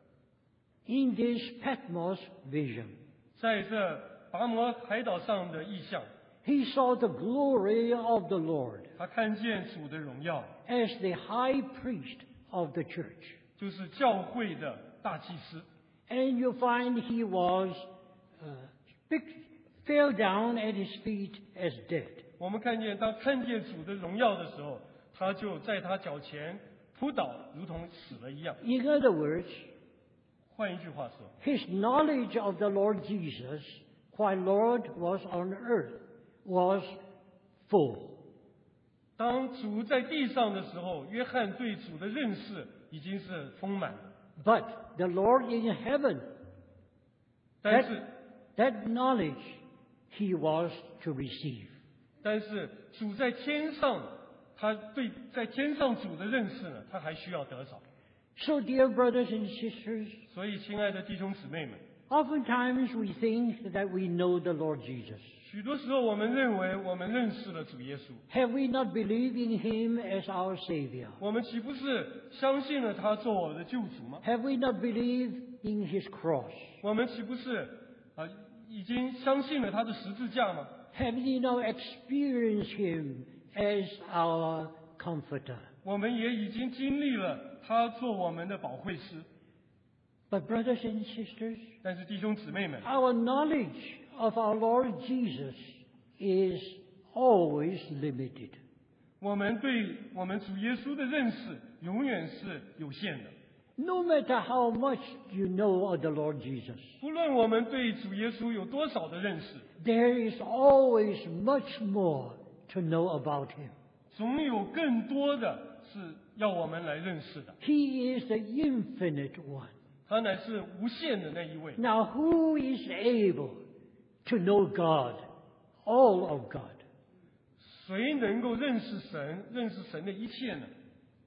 in this Patmos vision, 在这拔摩海岛上的意象， he saw the glory of the Lord 他看见主的荣耀， as the high priest of the church. 就是教会的大祭司。 And you find he was uh, picked, fell down at his feet as dead. 我们看见，当看见主的荣耀的时候，他就在他脚前扑倒，如同死了一样。 In other words, 换一句话说， his knowledge of the Lord Jesus while Lord was on earth was full. 当主在地上的时候，约翰对主的认识已经是丰满了。 But the Lord in heaven, 但 that, 是， that knowledge he was to receive. 但是主在天上，他对在天上主的认识呢，他还需要得着。 So, dear brothers and sisters, 所以，亲爱的弟兄姊妹们， oftentimes we think that we know the Lord Jesus. 许多时候，我们认为我们认识了主耶稣， Have we not believed in him as our Savior? 我们岂不是相信了他做我们的救主吗？ Have we not believed in his cross? 我们岂不是啊、已经相信了他的十字架吗？ Have we not experienced him as our comforter? 我们也已经经历了他做我们的保惠师。 But brothers and sisters, 但是弟兄姊妹们， our knowledge of our Lord Jesus is always limited. 我们对我们主耶稣的认识永远是有限的。 No matter how much you know of the Lord Jesus, 不论我们对主耶稣有多少的认识， there is always much more to know about him. 总有更多的是要我们来认识的。 He is the infinite one. 他乃是无限的那一位。 Now, who is able to know God, all of God? 谁能够认识神，认识神的一切呢？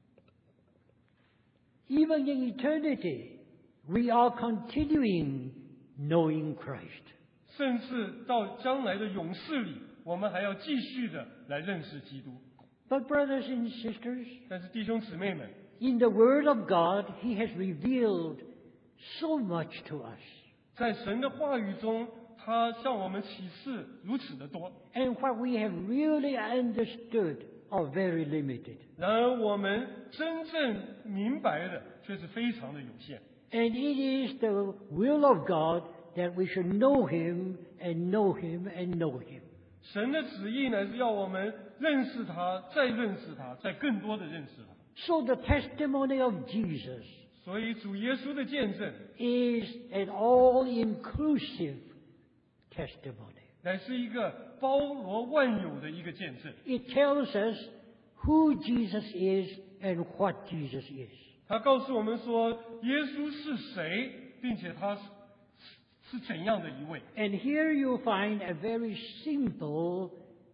Even in eternity, we are continuing knowing Christ. 甚至到将来的永世里，我们还要继续的来认识基督。 But brothers and sisters, 但是弟兄姊妹们， in the Word of God, He has revealed so much to us. 在神的话语中，他向我们启示如此的多， And what we have really understood are very limited. 然而我们真正明白的却是非常的有限。 And it is the will of God that we should know Him and know Him and know Him. 神的旨意呢，是要我们认识他，再认识他，再更多的认识他。 So the testimony of Jesus 所以主耶稣的见证 is an all-inclusive testimony. 乃是一个包罗万有的一个见证。 It tells us who Jesus is and what Jesus is. 他告诉我们说，耶稣是谁，并且他是是怎样的一位。 And here you find a very simple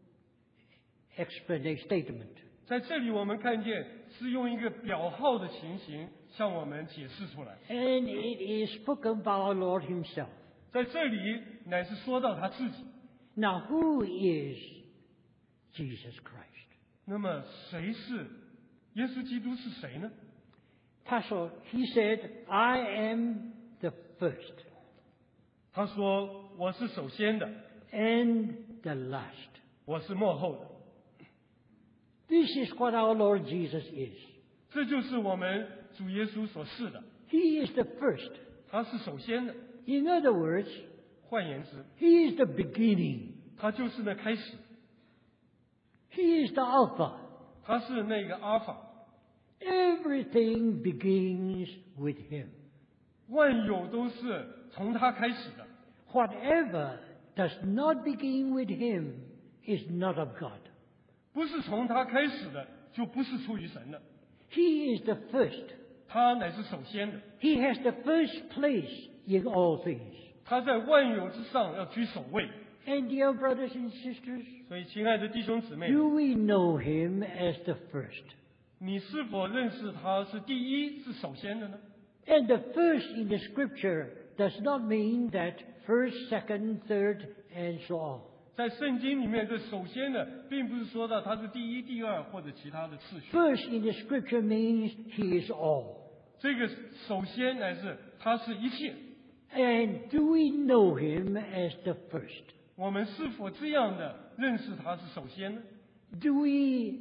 explanation statement. 在这里，我们看见是用一个表号的情形向我们解释出来。 And it is spoken by our Lord Himself. 在这里，乃是说到他自己。 Now, who is Jesus Christ? 那么，谁是耶稣基督是谁呢？ Pastor, he said, I am the first 他说：“我是首先的， and the last. 我是幕后的。” This is what our Lord Jesus is. 这就是我们主耶稣所示的。 He is the first. 他是首先的。 In other words, 换言之， He is the beginning. 他就是那开始， He is the Alpha. 他是那个阿法。 Everything begins with Him. 万有都是从他开始的。 Whatever does not begin with Him is not of God. 不是从他开始的，就不是出于神的。 He is the first. 他乃是首先的， He has the first place in all things. 他在万有之上要居首位。 And dear brothers and sisters, 所以，亲爱的弟兄姊妹， do we know Him as the first? 你是否认识他是第一，是首先的呢？ And the first in the scripture does not mean that first, second, third, and so on. 在圣经里面，这首先的，并不是说到他是第一、第二或者其他的次序。 First in the scripture means He is all. 这个首先乃是他是一切。 And do we know Him as the first? 我们是否这样的认识他是首先呢？ Do we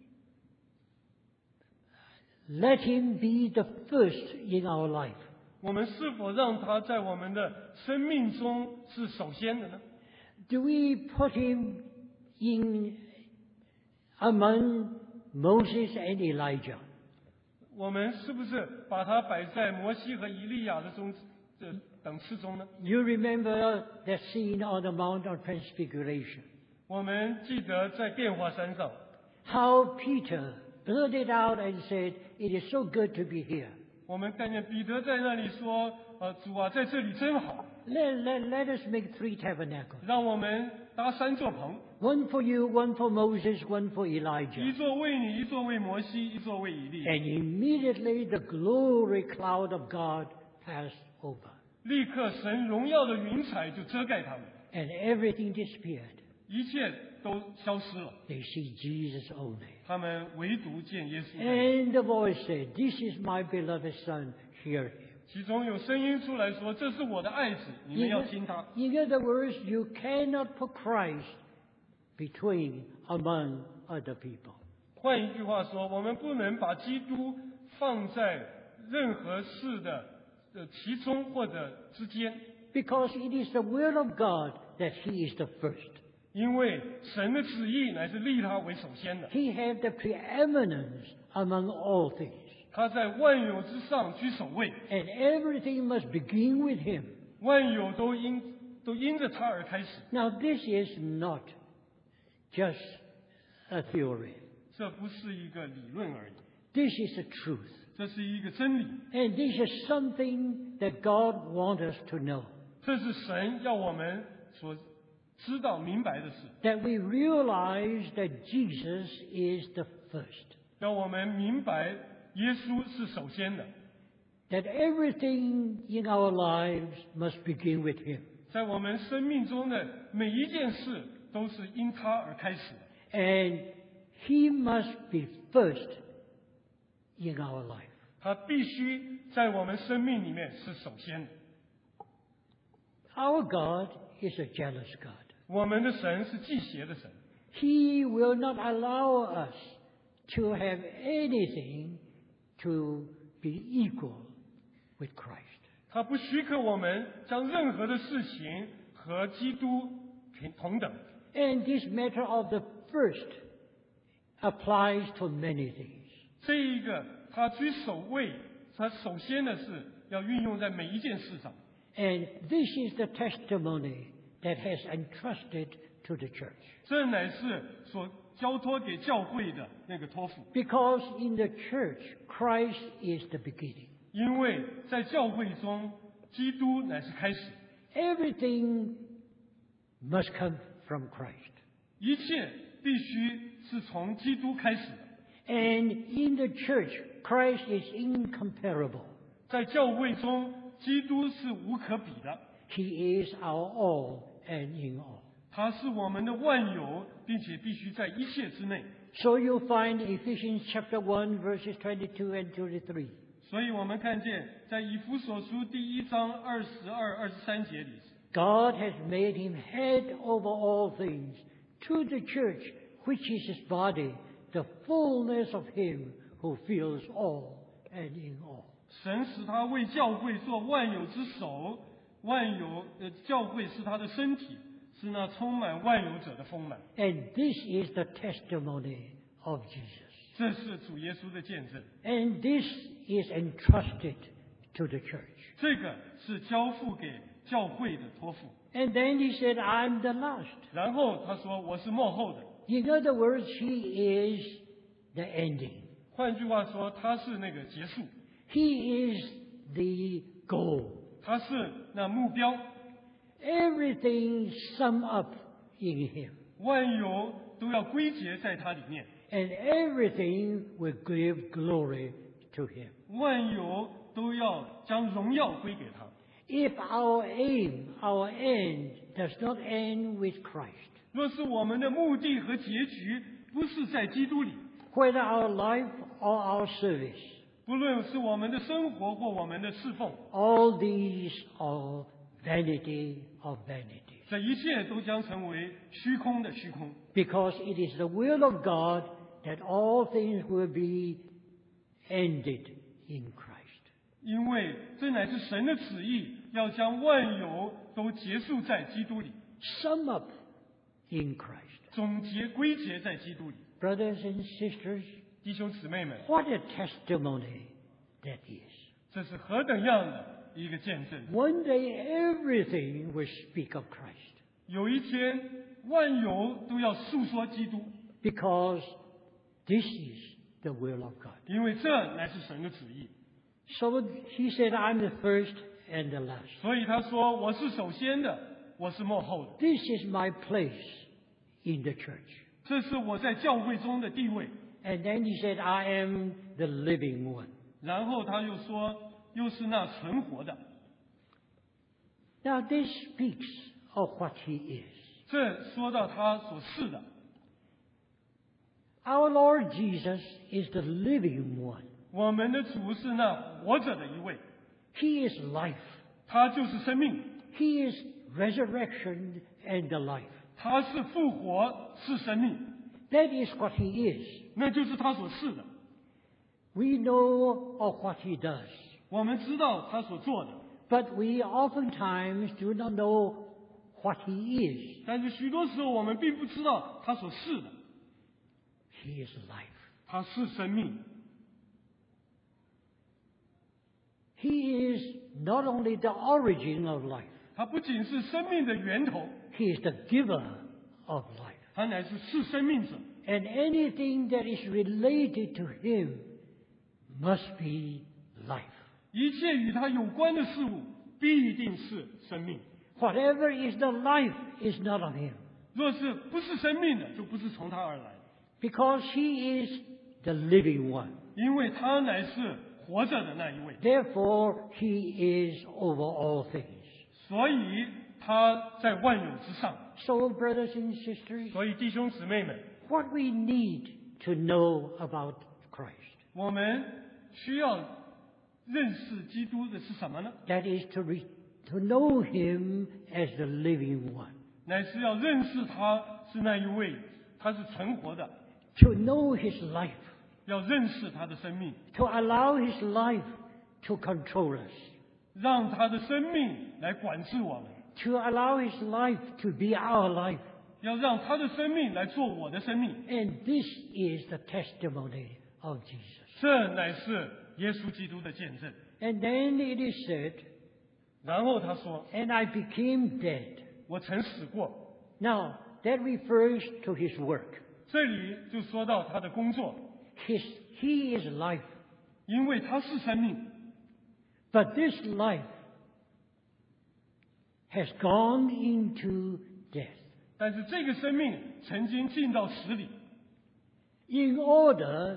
let Him be the first in our life? 我们是否让他在我们的生命中是首先的呢？ Do we put Him in among Moses and Elijah? 我们是不是把他摆在摩西和以利亚的中的等次中呢？ You remember that scene on the Mount of Transfiguration. 我们记得在变化山上， How Peter blurted out and said, "It is so good to be here. 我们看见彼得在那里说：“呃，主啊，在这里真好， Let, let, let us make three tabernacles. 让我们搭三座棚， One for you, one for Moses, one for 一 Elijah." 座为你，一座为摩西，一座为以利。” And immediately the glory cloud of God passed over. 立刻，神荣耀的云彩就遮盖他们， And everything disappeared. 一切都消失了， They see Jesus only. 他们唯独见耶稣在。 And the voice said, This is my beloved Son, hear him. 其中有声音出来说：“这是我的爱子，你们 In, 要听他。” in other words, you cannot put Christ between among other people. 换一句话说，我们不能把基督放在任何事的呃其中或者之间， Because it is the will of God that he is the first. 因为神的旨意乃是立他为首先的， He had the preeminence among all things. 他在万有之上居首位， And everything must begin with him. 万有都因都因着他而开始。 Now, this is not just a theory. 这不是一个理论而已， This is the truth. 这是一个真理， And this is something that God wants us to know. 这是神要我们所知道明白的事， That we realize that Jesus is the first. 要我们明白耶稣是首先的， That everything in our lives must begin with him. 在我们生命中的每一件事都是因他而开始的， And he must be first in our life. 他必须在我们生命里面是首先的。 Our God is a jealous God. 我们的神是忌邪的神， He will not allow us to have anything to be equal with Christ. 他不许可我们将任何的事情和基督平同等。 And this matter of the first applies to many things. 这一个他居首位，他首先的是要运用在每一件事上。 And this is the testimony that has entrusted to the church. 这乃是所交托给教会的那个托付， Because in the church, Christ is the beginning. 因为在教会中，基督乃是开始， Everything must come from Christ. 一切必须是从基督开始的。 And in the church, Christ is incomparable. 在教会中，基督是无可比的， He is our all and in all. 他是我们的万有，并且必须在一切之内。 So you'll find Ephesians chapter one, verses twenty-two and twenty-three. 所以我们看见，在以弗所书第一章二十二、二十三节里， God has made him head over all things to the church, which is his body, the fullness of him who fills all and in all. 神使他为教会做万有之首，万有呃，教会是他的身体，是那充满万有者的丰满。 And this is the testimony of Jesus. 这是主耶稣的见证， And this is entrusted to the church. 这个是交付给教会的托付。 And then he said, I'm the last. 然后他说：“我是幕后的。 In other words, he is the ending. ” 换句话说，他是那个结束， He is the goal. 他是那目标， Everything sum up in him. 万有都要归结在他里面， And everything will give glory to him. 万有都要将荣耀归给他。 If our aim, our end, does not end with Christ, 若是我们的目的和结局不是在基督里， whether our life or our service, 不论是我们的生活或我们的侍奉， all these are vanity of vanity. 这一切都将成为虚空的虚空。 Because it is the will of God that all things will be ended in Christ. 因为这乃是神的旨意，要将万有都结束在基督里， Sum up in Christ. 总结归结在基督里。 Brothers and sisters, 弟兄姊妹们， what a testimony that is. 这是何等样的一个见证！ One day everything will speak of Christ. 有一天，万有都要诉说基督， Because this is the will of God. 因为这乃是神的旨意。 So he said, I'm the first and the last. 所以他说：“我是首先的，我是幕后的。 This is my place in the church. 这是我在教会中的地位。” And then he said, I am the living one. 然后他又说：“又是那存活的。” Now this speaks of what he is. 这说到他所是的。 Our Lord Jesus is the living one. 我们的主是那活着的一位， He is life. 他就是生命， He is resurrection and the life. 他是复活，是生命， That is what He is. 那就是他所是的。 We know of what He does, 我们知道他所做的， but we oftentimes do not know what He is. 但是许多时候我们并不知道他所是的。 He is life. 他是生命， He is not only the origin of life, 他不仅是生命的源头， He is the giver of life. 他乃是是生命者。 And anything that is related to Him must be life. 一切与他有关的事物必定是生命。 Whatever is the life is not of Him, 若是不是生命的，就不是从他而来， because He is the living one. 因为他乃是活着的那一位， Therefore, He is over all things. 所以他在万有之上。 So, brothers and sisters, 所以弟兄姊妹们， what we need to know about Christ, 我们需要认识基督的是什么呢？ that is to, re- to know Him as the living one, 乃是要认识他是那一位，他是存活的， to know His life, 要认识他的生命， to allow His life to control us, 让他的生命来管制我们， to allow His life to be our life. 要让他的生命来做我的生命。 And this is the testimony of Jesus. 这乃是耶稣基督的见证。 And then it is said, 然后他说 and I became dead. 我曾死过。 Now, that refers to His work. 这里就说到他的工作， His, he is life. 因为他是生命， But this life has gone into death 但是这个生命曾经进到死里， in order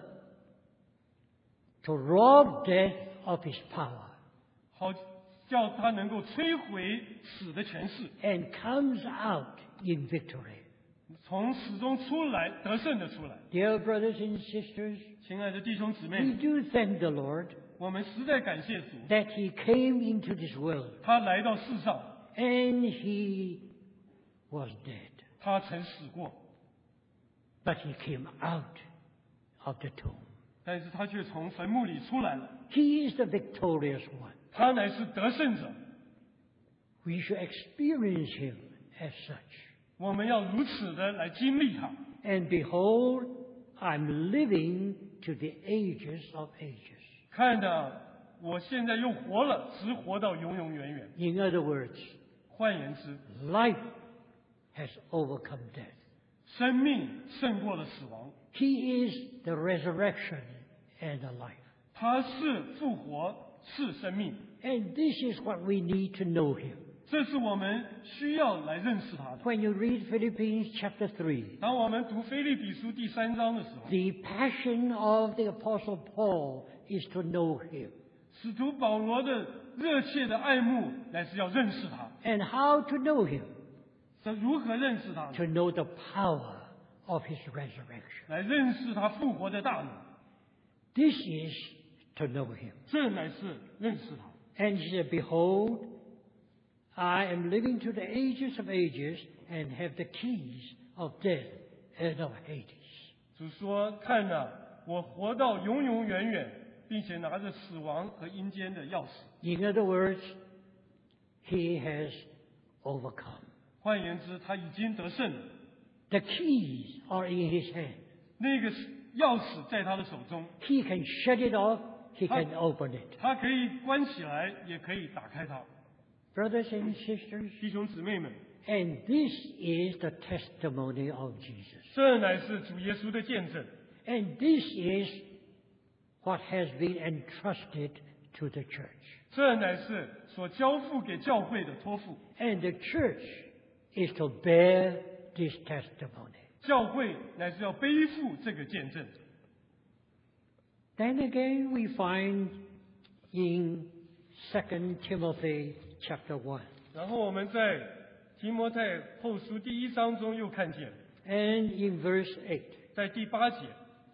to rob death of its power 好叫他能够摧毁死的权势， and comes out in victory. 从死中出来，得胜的出来。 Dear brothers and sisters, 亲爱的弟兄姊 we 妹， do thank the Lord 我们实在感谢主， that He came into this world 他来到世上， and He was dead, 他曾死过， but He came out of the tomb. 但是他却从坟墓里出来了， He is the victorious one. 他乃是得胜者。 We should experience Him as such. 我们要如此的来经历他。 And behold, I'm living to the ages of ages. 看的，我现在又活了，直活到永永远远。 In other words, 换言之， life has overcome death. 生命胜过了死亡， He is the resurrection and the life. 他是复活，是生命。 And this is what we need to know Him. 这是我们需要来认识他的。 When you read Philippians chapter three, 当我们读腓立比书第三章的时候， the passion of the Apostle Paul is to know Him. 使徒保罗的热切的爱慕，乃是要认识他。 And how to know Him? 这如何认识他呢？ To know the power of His resurrection. 来认识他复活的大能， This is to know Him. 这乃是认识他。 And He said, behold, I am living to the ages of ages and have the keys of death and of Hades. 主说：“看呐、我活到永永远远，并且拿着死亡和阴间的钥匙。 In other words, He has overcome. 换言之，他已经得胜了。 The keys are in His hand. 那个钥匙在他的手中， He can shut it off, He can open it. 他可以关起来，也可以打开它。 Brothers and sisters, 弟兄姊妹们， and this is the testimony of Jesus. 这乃是主耶稣的见证， And this is what has been entrusted to the church. 这乃是所交付给教会的托付。 And the church is to bear this testimony. 教会乃是要背负这个见证。 Then again we find in Second Timothy chapter one. 然后我们在提摩太后书第一章中又看见， and in verse eight. 在第八节，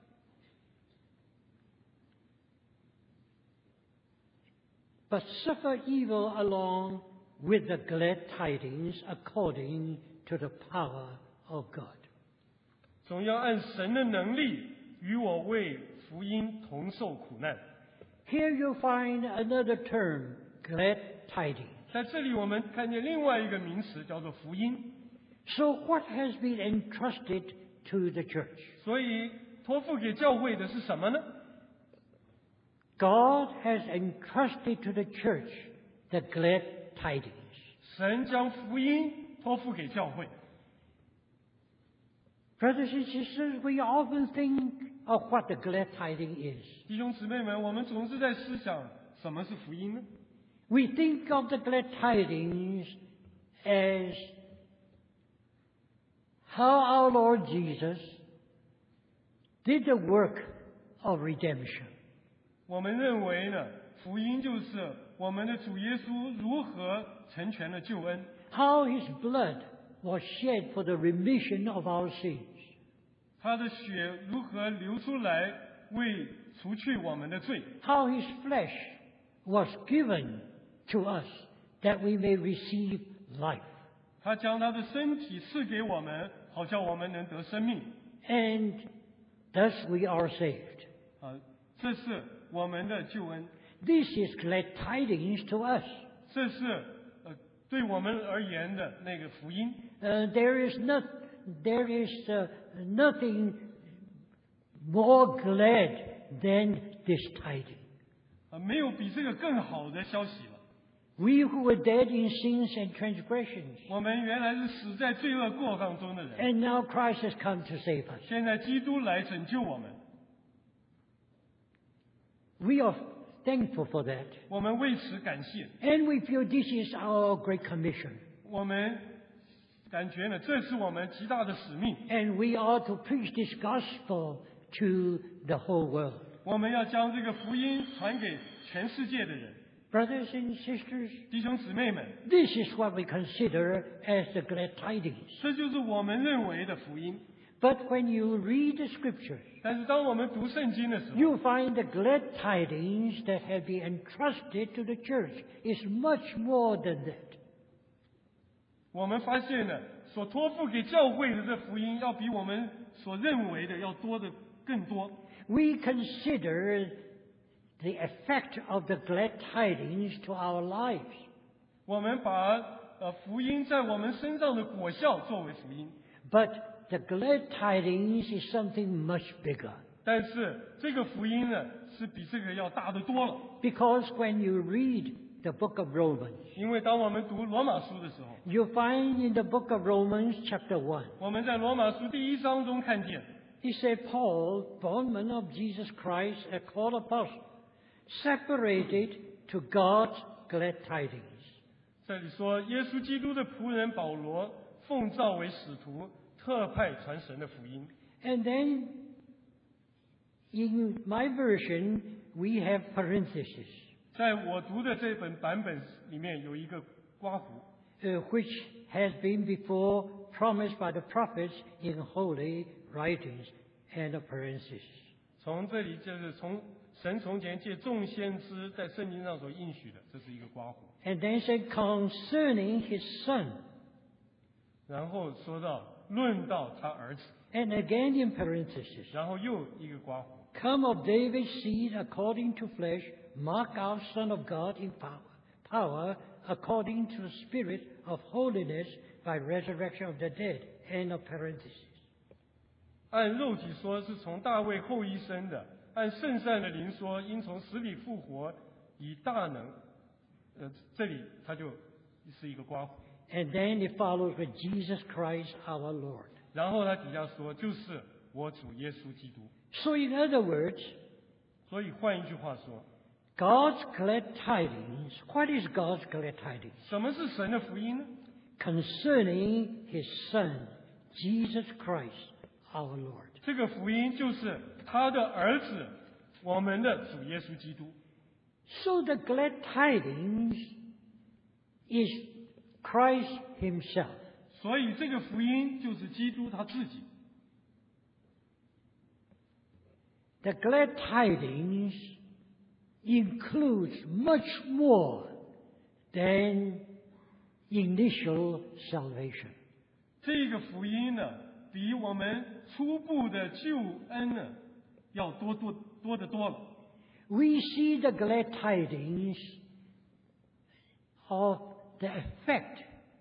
But suffer evil along with the glad tidings according to the power of God. 总要按神的能力与我为福音同受苦难。 Here you find another term, glad tidings. 在这里我们看见另外一个名词叫做福音。 So what has been entrusted to the church? 所以托付给教会的是什么呢？ God has entrusted to the church the glad tidings. 神将福音托付给教会。 Brothers and sisters, we often think of what the glad tiding is. 弟兄姊妹们，我们总是在思想什么是福音呢？ We think of the glad tidings as how our Lord Jesus did the work of redemption. 我们认为呢，福音就是我们的主耶稣如何成全了救恩， How His blood was shed for the remission of our sins. 他的血如何流出来为除去我们的罪， How His flesh was given to us that we may receive life. 他将他的身体赐给我们，好叫我们能得生命。 And thus we are saved. 啊，这是我们的救恩， This is glad tidings to us. 这是呃对我们而言的那个福音。 Uh, there is not, there is uh, nothing more glad than this tiding. 啊，没有比这个更好的消息了。 We who were dead in sins and transgressions, 我们原来是死在罪恶过犯中的人， and now Christ has come to save us. 现在基督来拯救我们， We are thankful for that. 我们为此感谢。 And we feel this is our great commission. 我们感觉呢，这是我们极大的使命。 And we are to preach this gospel to the whole world. 我们要将这个福音传给全世界的人， Brothers and sisters, 弟兄姊妹们， this is what we consider as the glad tidings. 这就是我们认为的福音。 But when you read the scriptures, 但是当我们读圣经的时候， you find the glad tidings that have been entrusted to the church is much more than that. 我们发现呢，所托付给教会的这福音，要比我们所认为的要多的更多。 We consider the effect of the glad tidings to our lives. 我们把呃福音在我们身上的果效作为福音， But the glad tidings is something much bigger. 但是这个福音呢，是比这个要大得多了。 Because when you read the book of Romans, 因为当我们读罗马书的时候， you find in the book of Romans chapter one, 我们在罗马书第一章中看见， he said, Paul, bondman of Jesus Christ, a called apostle, separated to God's glad tidings. 这里说耶稣基督的仆人保罗奉召为使徒，特派传神的福音。 And then in my version, we have parentheses, 在我读的这本版本里面有一个括弧， uh, which has been before promised by the prophets in holy writings, and a parenthesis. 从这里就是从神从前借众先知在圣经上所应许的，这是一个括弧。 And then said concerning his son, 然后说到论到他儿子， and again in parenthesis, 然后又一个括弧。 come of David's seed according to flesh, mark out Son of God in power, power according to the Spirit of holiness by resurrection of the dead, end of parenthesis. 按肉体说是从大卫后裔生的，按圣善的灵说因从死里复活，以大能。呃，这里它就是一个括弧。 And then it follows with Jesus Christ our Lord. 然后他底下说，就是我主耶稣基督。 So in other words, 所以换一句话说， God's glad tidings, what is God's glad tidings? 什么是神的福音呢？ Concerning his son, Jesus Christ our Lord. 这个福音就是他的儿子，我们的主耶稣基督。 So the glad tidings is Christ himself. 所以这个福音就是基督他自己。 The glad tidings includes much more than initial salvation. 这个福音呢，比我们初步的救恩呢，要多多多得多了。 We see the glad tidings of the effect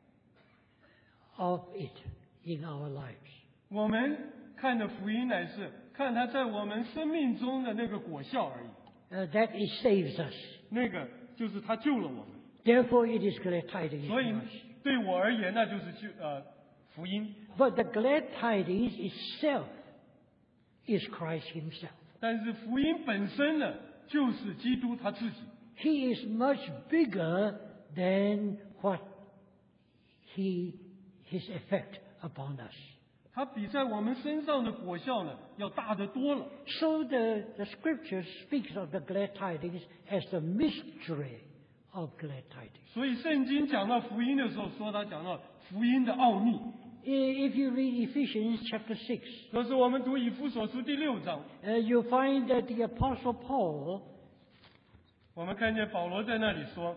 of it in our lives. 我们看的福音乃是看它在我们生命中的那个果效而已。 Uh, that it saves us. 那个就是他救了我们。 Therefore, it is glad tidings 所以 for us. 对我而言，那就是救呃福音。 But the glad tidings itself is Christ himself. 但是福音本身呢，就是基督他自己。 He is much bigger than what he his effect upon us. 它比在我们身上的果效呢，要大得多了。 So the, the scripture speaks of the glad tidings as the mystery of glad tidings. 所以圣经讲到福音的时候，说他讲到福音的奥秘。 If you read Ephesians chapter six, 可是我们读以弗所书第六章， uh, you'll find that the Apostle Paul 我们看见保罗在那里说，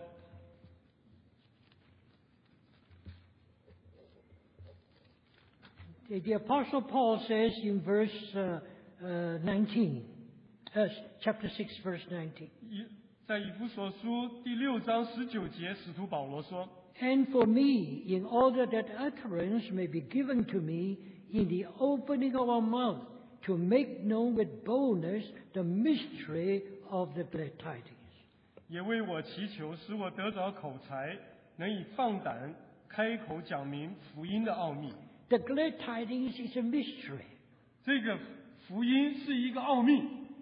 The, the Apostle Paul says in verse uh, uh, nineteen, uh, chapter six, verse nineteen, 以在以弗所书第六章十九节，使徒保罗说， And for me, in order that utterance may be given to me in the opening of our mouth, to make known with boldness the mystery of the glad tidings. 也为我祈求，使我得着口才，能以放胆开口讲明福音的奥秘。 The glad tidings is a mystery. 这个福音是一个奥秘。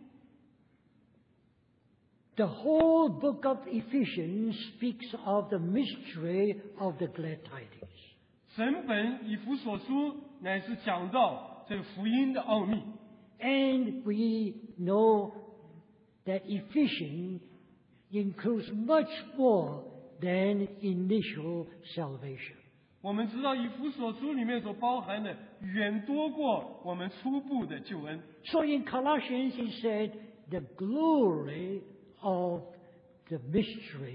The whole book of Ephesians speaks of the mystery of the glad tidings. 整本以弗所书乃是讲到这个福音的奥秘。 And we know that Ephesians includes much more than initial salvation. 我们知道以弗所书里面所包含的远多过我们初步的救恩。 So in Colossians he said, the glory of the mystery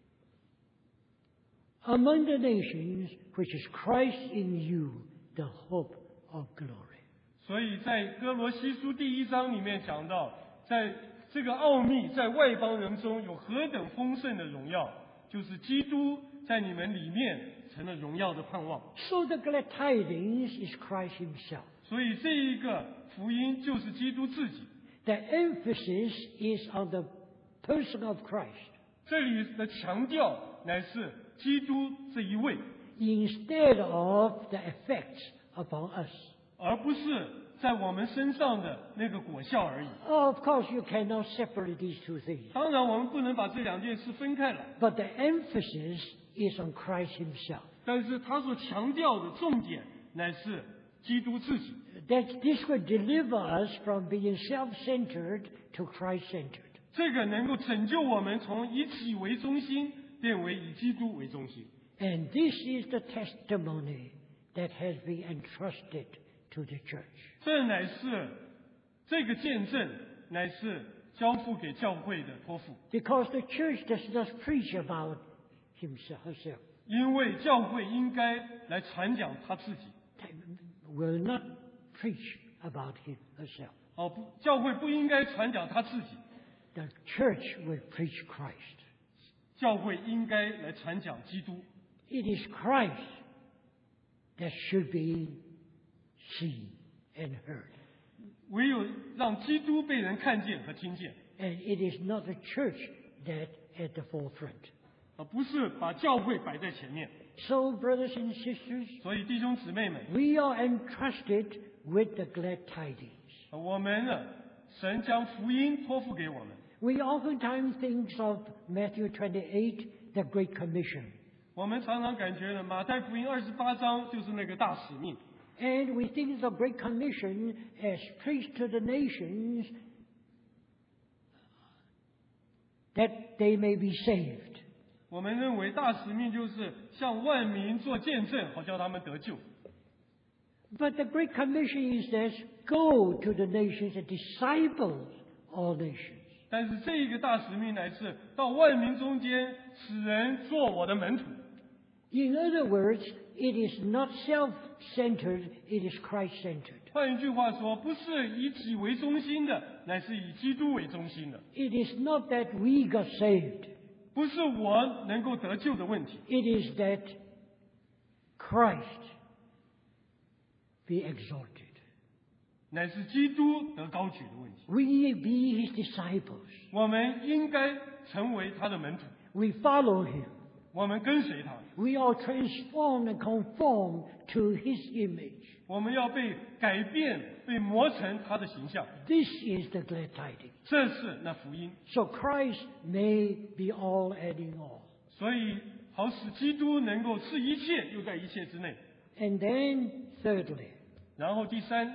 among the nations, which is Christ in you, the hope of glory. 所以在哥罗西书第一章里面讲到，在这个奥秘在外邦人中有何等丰盛的荣耀，就是基督在你们里面成了荣耀的盼望。 So the glad tidings is Christ himself. 所以这一个福音就是基督自己。 The emphasis is on the person of Christ 这里的强调乃是基督这一位， instead of the effects upon us. 而不是在我们身上的那个果效而已。 Of course, you cannot separate these two things. 当然，我们不能把这两件事分开来， But the emphasis is on Christ himself. 但是他所强调的重点乃是基督自己。 That this will deliver us from being self-centered to Christ-centered. 这个能够拯救我们从以己为中心变为以基督为中心。 And this is the testimony that has been entrusted to the church. 这乃是这个见证，乃是交付给教会的托付。 Because the church does not preach about himself, herself. 因为教会应该来传讲他自己。 Will not preach about him, herself. 哦，不，教会不应该传讲他自己， The church will preach Christ. 教会应该来传讲基督。 It is Christ that should be seen and heard. 唯有让基督被人看见和听见， And it is not the church that at the forefront. 而不是把教会摆在前面。 So, brothers and sisters, 所以弟兄姊妹们， we are entrusted with the glad tidings. 我们呢，神将福音托付给我们。 We oftentimes think of Matthew twenty-eight, the Great Commission. 我们常常感觉呢，马太福音二十八章就是那个大使命。 And we think of the Great Commission as preached to the nations that they may be saved. 我们认为大使命就是向万民做见证，好叫他们得救。 But the Great Commission is that go to the nations and disciple all nations. 但是这一个大使命乃是到万民中间，使人做我的门徒。 In other words, it is not self-centered, it is Christ-centered. 换一句话说，不是以己为中心的，乃是以基督为中心的。 It is not that we got saved. 不是我能够得救的问题， It is that Christ be exalted. 乃是基督得高举的问题。 We be his disciples. 我们应该成为他的门徒， We follow him. 我们跟随他， We are transformed and conformed to his image. 我们要被改变，被磨成他的形象。 This is the glad tidings. 这是那福音， So Christ may be all and in all. 所以好使基督能够是一切，又在一切之内。 And then, thirdly, 然后第三，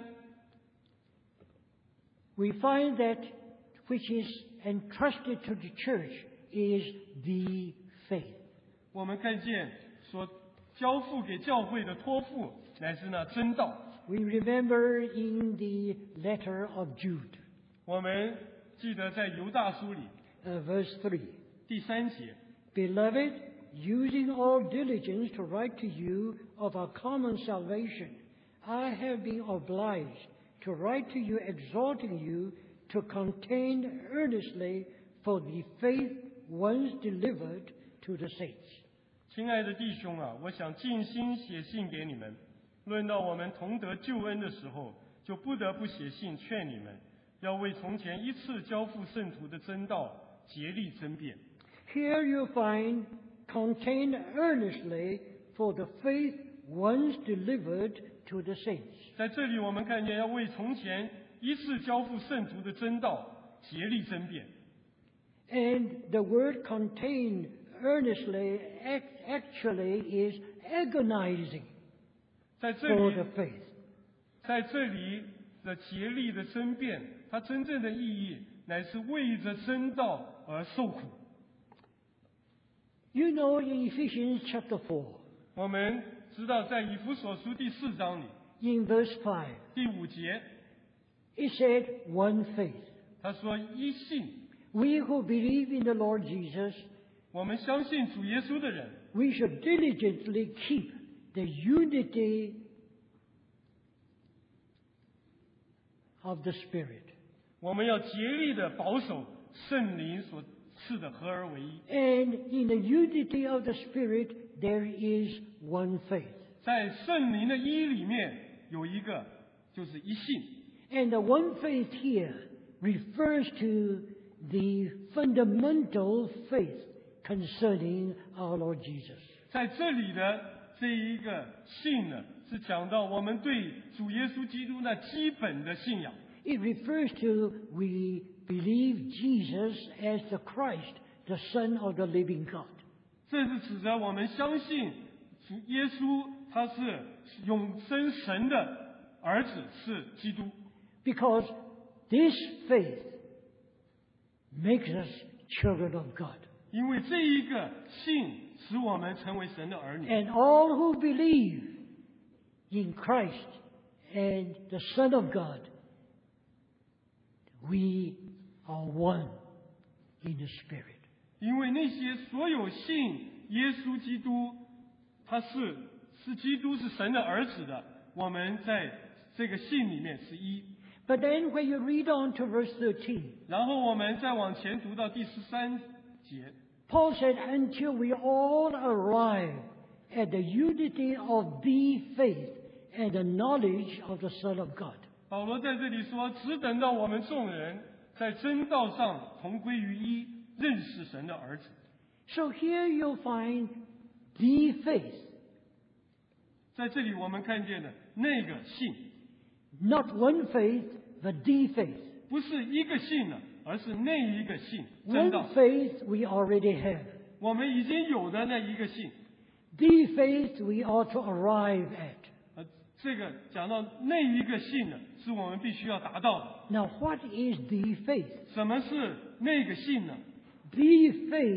we find that which is entrusted to the church is the faith. 我们看见所交付给教会的托付，乃是那真道。 We remember in the letter of Jude, 我们记得在犹大书里 uh, verse three. 第三节， Beloved, using all diligence to write to you of our common salvation, I have been obliged to write to you, exhorting you to contend earnestly for the faith once delivered to the saints. 亲爱的弟兄啊，我想尽心写信给你们。论到我们同得救恩的时候，就不得不写信劝你们，要为从前一次交付圣徒的真道竭力争辩。 Here you find contend earnestly for the faith once delivered to the saints. 在这里，我们看见要为从前一次交付圣徒的真道竭力争辩。 And the word contain earnestly act- actually is agonizing 在这 for 里 the，faith. 在这里的竭力的争辩，它真正的意义乃是为着真道而受苦。 You know, in Ephesians chapter four, 我们知道，在以弗所书第四章里 in verse five, 第五节， it said, one faith. 他说一信， We who believe in the Lord Jesus, 我们相信主耶稣的人， we should diligently keep the unity of the Spirit. 我们要竭力的保守圣灵所赐的合而为一。 And in the unity of the Spirit, there is one faith. 在圣灵的一里面有一个就是一信， And the one faith here refers to the fundamental faith concerning our Lord Jesus. 在这里的这一个信呢，是讲到我们对主耶稣基督那基本的信仰。 It refers to we believe Jesus as the Christ, the Son of the living God. 这是指着我们相信主耶稣他是永生神的儿子，是基督。 Because this faith makes us children of God. 因为这一个信使我们成为神的儿女。 And all who believe in Christ and the Son of God, we are one in the Spirit. 因为那些所有信耶稣基督，他是是基督是神的儿子的，我们在这个信里面是一。 But then when you read on to verse thirteen, 然后我们再往前读到第十三节， Paul said, until we all arrive at the unity of the faith and the knowledge of the Son of God. 保罗在这里说，只等到我们众人在真道上同归于一，认识神的儿子。 So here you'll find the faith, 在这里我们看见的那个信， not one faith, but the faith. 不是一个信了，而是那一个信，真道 One。faith we already have. 我们已经有的那一个信， The faith we ought to arrive at. 呃，这个讲到那一个信呢，是我们必须要达到的。 Now what is the faith? 什么是那个信呢？ The faith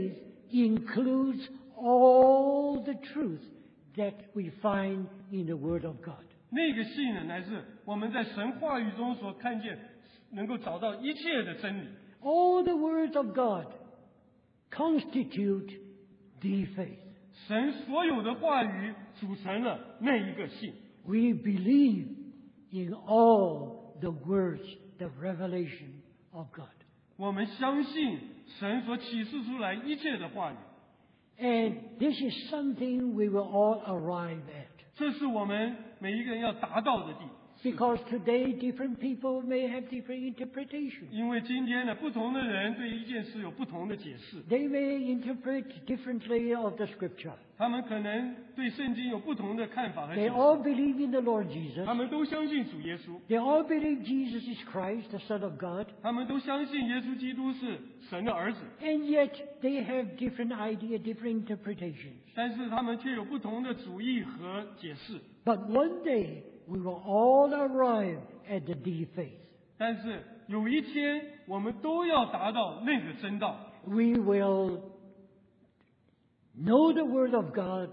includes all the truth that we find in the Word of God. 那个信呢，乃是我们在神话语中所看见，能够找到一切的真理。 All the words of God constitute the faith. 神所有的话语组成了那一个信。 We believe in all the words, the revelation of God. 我们相信神所启示出来一切的话语。 And this is something we will all arrive at. 这是我们每一个人要达到的地。 Because today different people may have different interpretations. 因为今天呢，不同的人对一件事有不同的解释。 They may interpret differently of the scripture. 他们可能对圣经有不同的看法和解 They 释。 all believe in the Lord Jesus. 他们都相信主耶稣， They all believe Jesus is Christ, the Son of God. 他们都相信耶稣基督是神的儿子， And yet they have different ideas, different interpretations. 但是他们却有不同的主义和解释。 But one day we will all arrive at the deep faith. 但是有一天，我们都要达到那个真道。 We will know the Word of God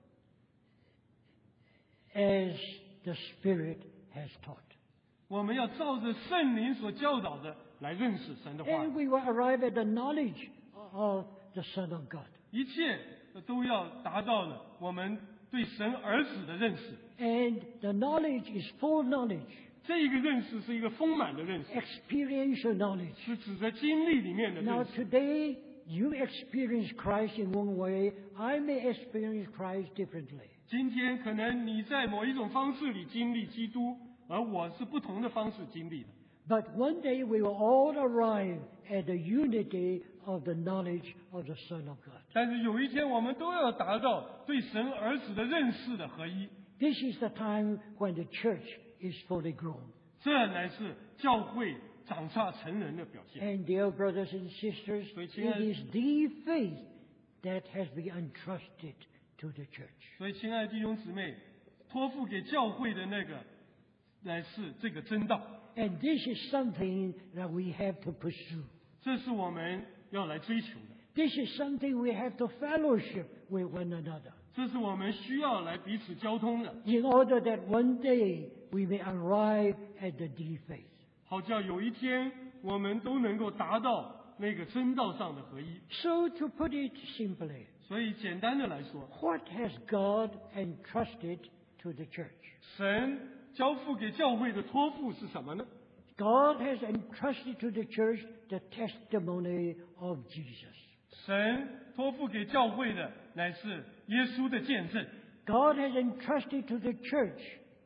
as the Spirit has taught. 我们要照着圣灵所教导的来认识神的话 And 语， we will arrive at the knowledge of the Son of God. 一切都要达到了我们对神儿子的认识。 And the knowledge is full knowledge, 这一个认识是一个丰满的认识， experiential knowledge. 是指着经历里面的 Now 认识。 today you experience Christ in one way, I may experience Christ differently. 今天可能你在某一种方式里经历基督，而我是不同的方式经历的。 But one day we will all arrive at the unity of the knowledge of the Son of God. 但是有一天，我们都要达到对神儿子的认识的合一。 This is the time when the church is fully grown. 这乃是教会长大成人的表现。 And dear brothers and sisters, So, it 亲爱- is the faith that has been entrusted to the church. 所以，亲爱的弟兄姊妹，托付给教会的那个，乃是这个真道。 And this is something that we have to pursue. 这是我们要来追求的， This is something we have to fellowship with one another 这是我们需要来彼此交通的， in order that one day we may arrive at the deep faith. 好叫有一天我们都能够达到那个真道上的合一。 So to put it simply, 所以，简单的来说， what has God entrusted to the church? 神交付给教会的托付是什么呢？ God has entrusted to the church the testimony of Jesus. 神托付给教会的乃是耶稣的见证。 God has entrusted to the church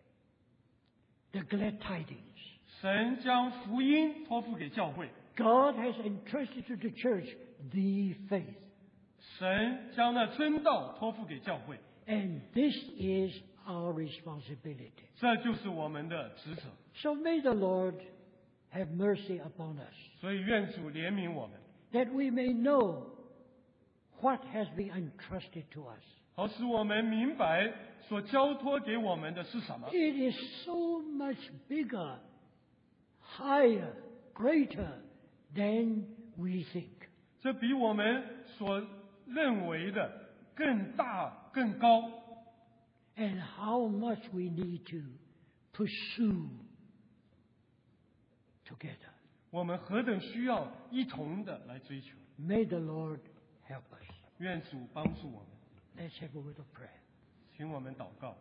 the glad tidings. 神将福音托付给教会， God has entrusted to the church the faith. 神将那真道托付给教会， And this is our responsibility. 这就是我们的职责。 So may the Lord have mercy upon us, 所以，愿主怜悯我们， that we may know what has been entrusted to us. 好使我们明白所交托给我们的是什么。 It is so much bigger, higher, greater than we think. 这比我们所认为的更大、更高。 And how much we need to pursue together. 我们何等需要一同的来追求。 May the Lord help us. 愿主帮助我们， Let's have a word of prayer. 请我们祷告。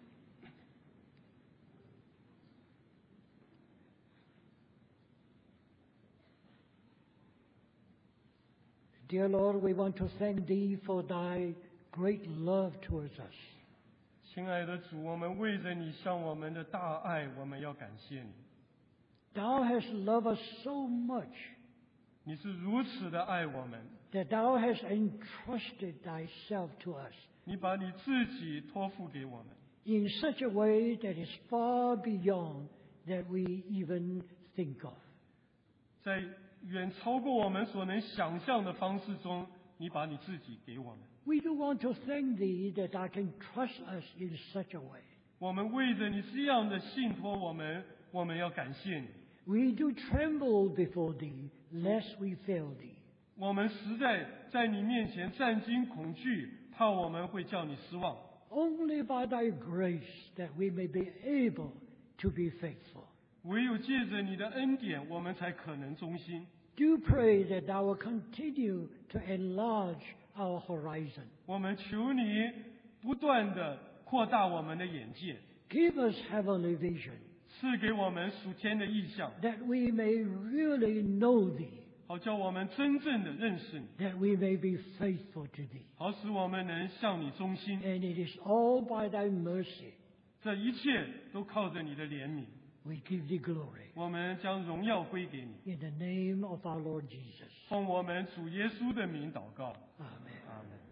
Dear Lord, we want to thank Thee for Thy great love towards us. 亲爱的主，我们为着你向我们的大爱，我们要感谢你。 Thou hast loved us so much 你是如此的爱我们， that Thou hast entrusted Thyself to us 你把你自己托付给我们， in such a way that is far beyond that we even think of. 在远超过我们所能想象的方式中，你把你自己给我们。 We do want to thank Thee that Thou can trust us in such a way. 我们为着你这样的信托我们，我们要感谢你。 We do tremble before Thee lest we fail Thee. 我们实在在你面前战惊恐惧，怕我们会叫你失望。 Only by thy grace that we may be able to be faithful. 唯有借着你的恩典，我们才可能忠心。 Do pray that thou will continue to enlarge our horizon. 我们求你不断的扩大我们的眼界， Give us heavenly vision, 赐给我们属天的意象， that we may really know thee, 好叫我们真正的认识你， that we may be faithful to thee. 好使我们能向你忠心。 And it is all by thy mercy 这一切都靠着你的怜悯， we give thee glory. 我们将荣耀归给你。 In the name of our Lord Jesus. 奉我们主耶稣的名祷告， Amen. 阿门。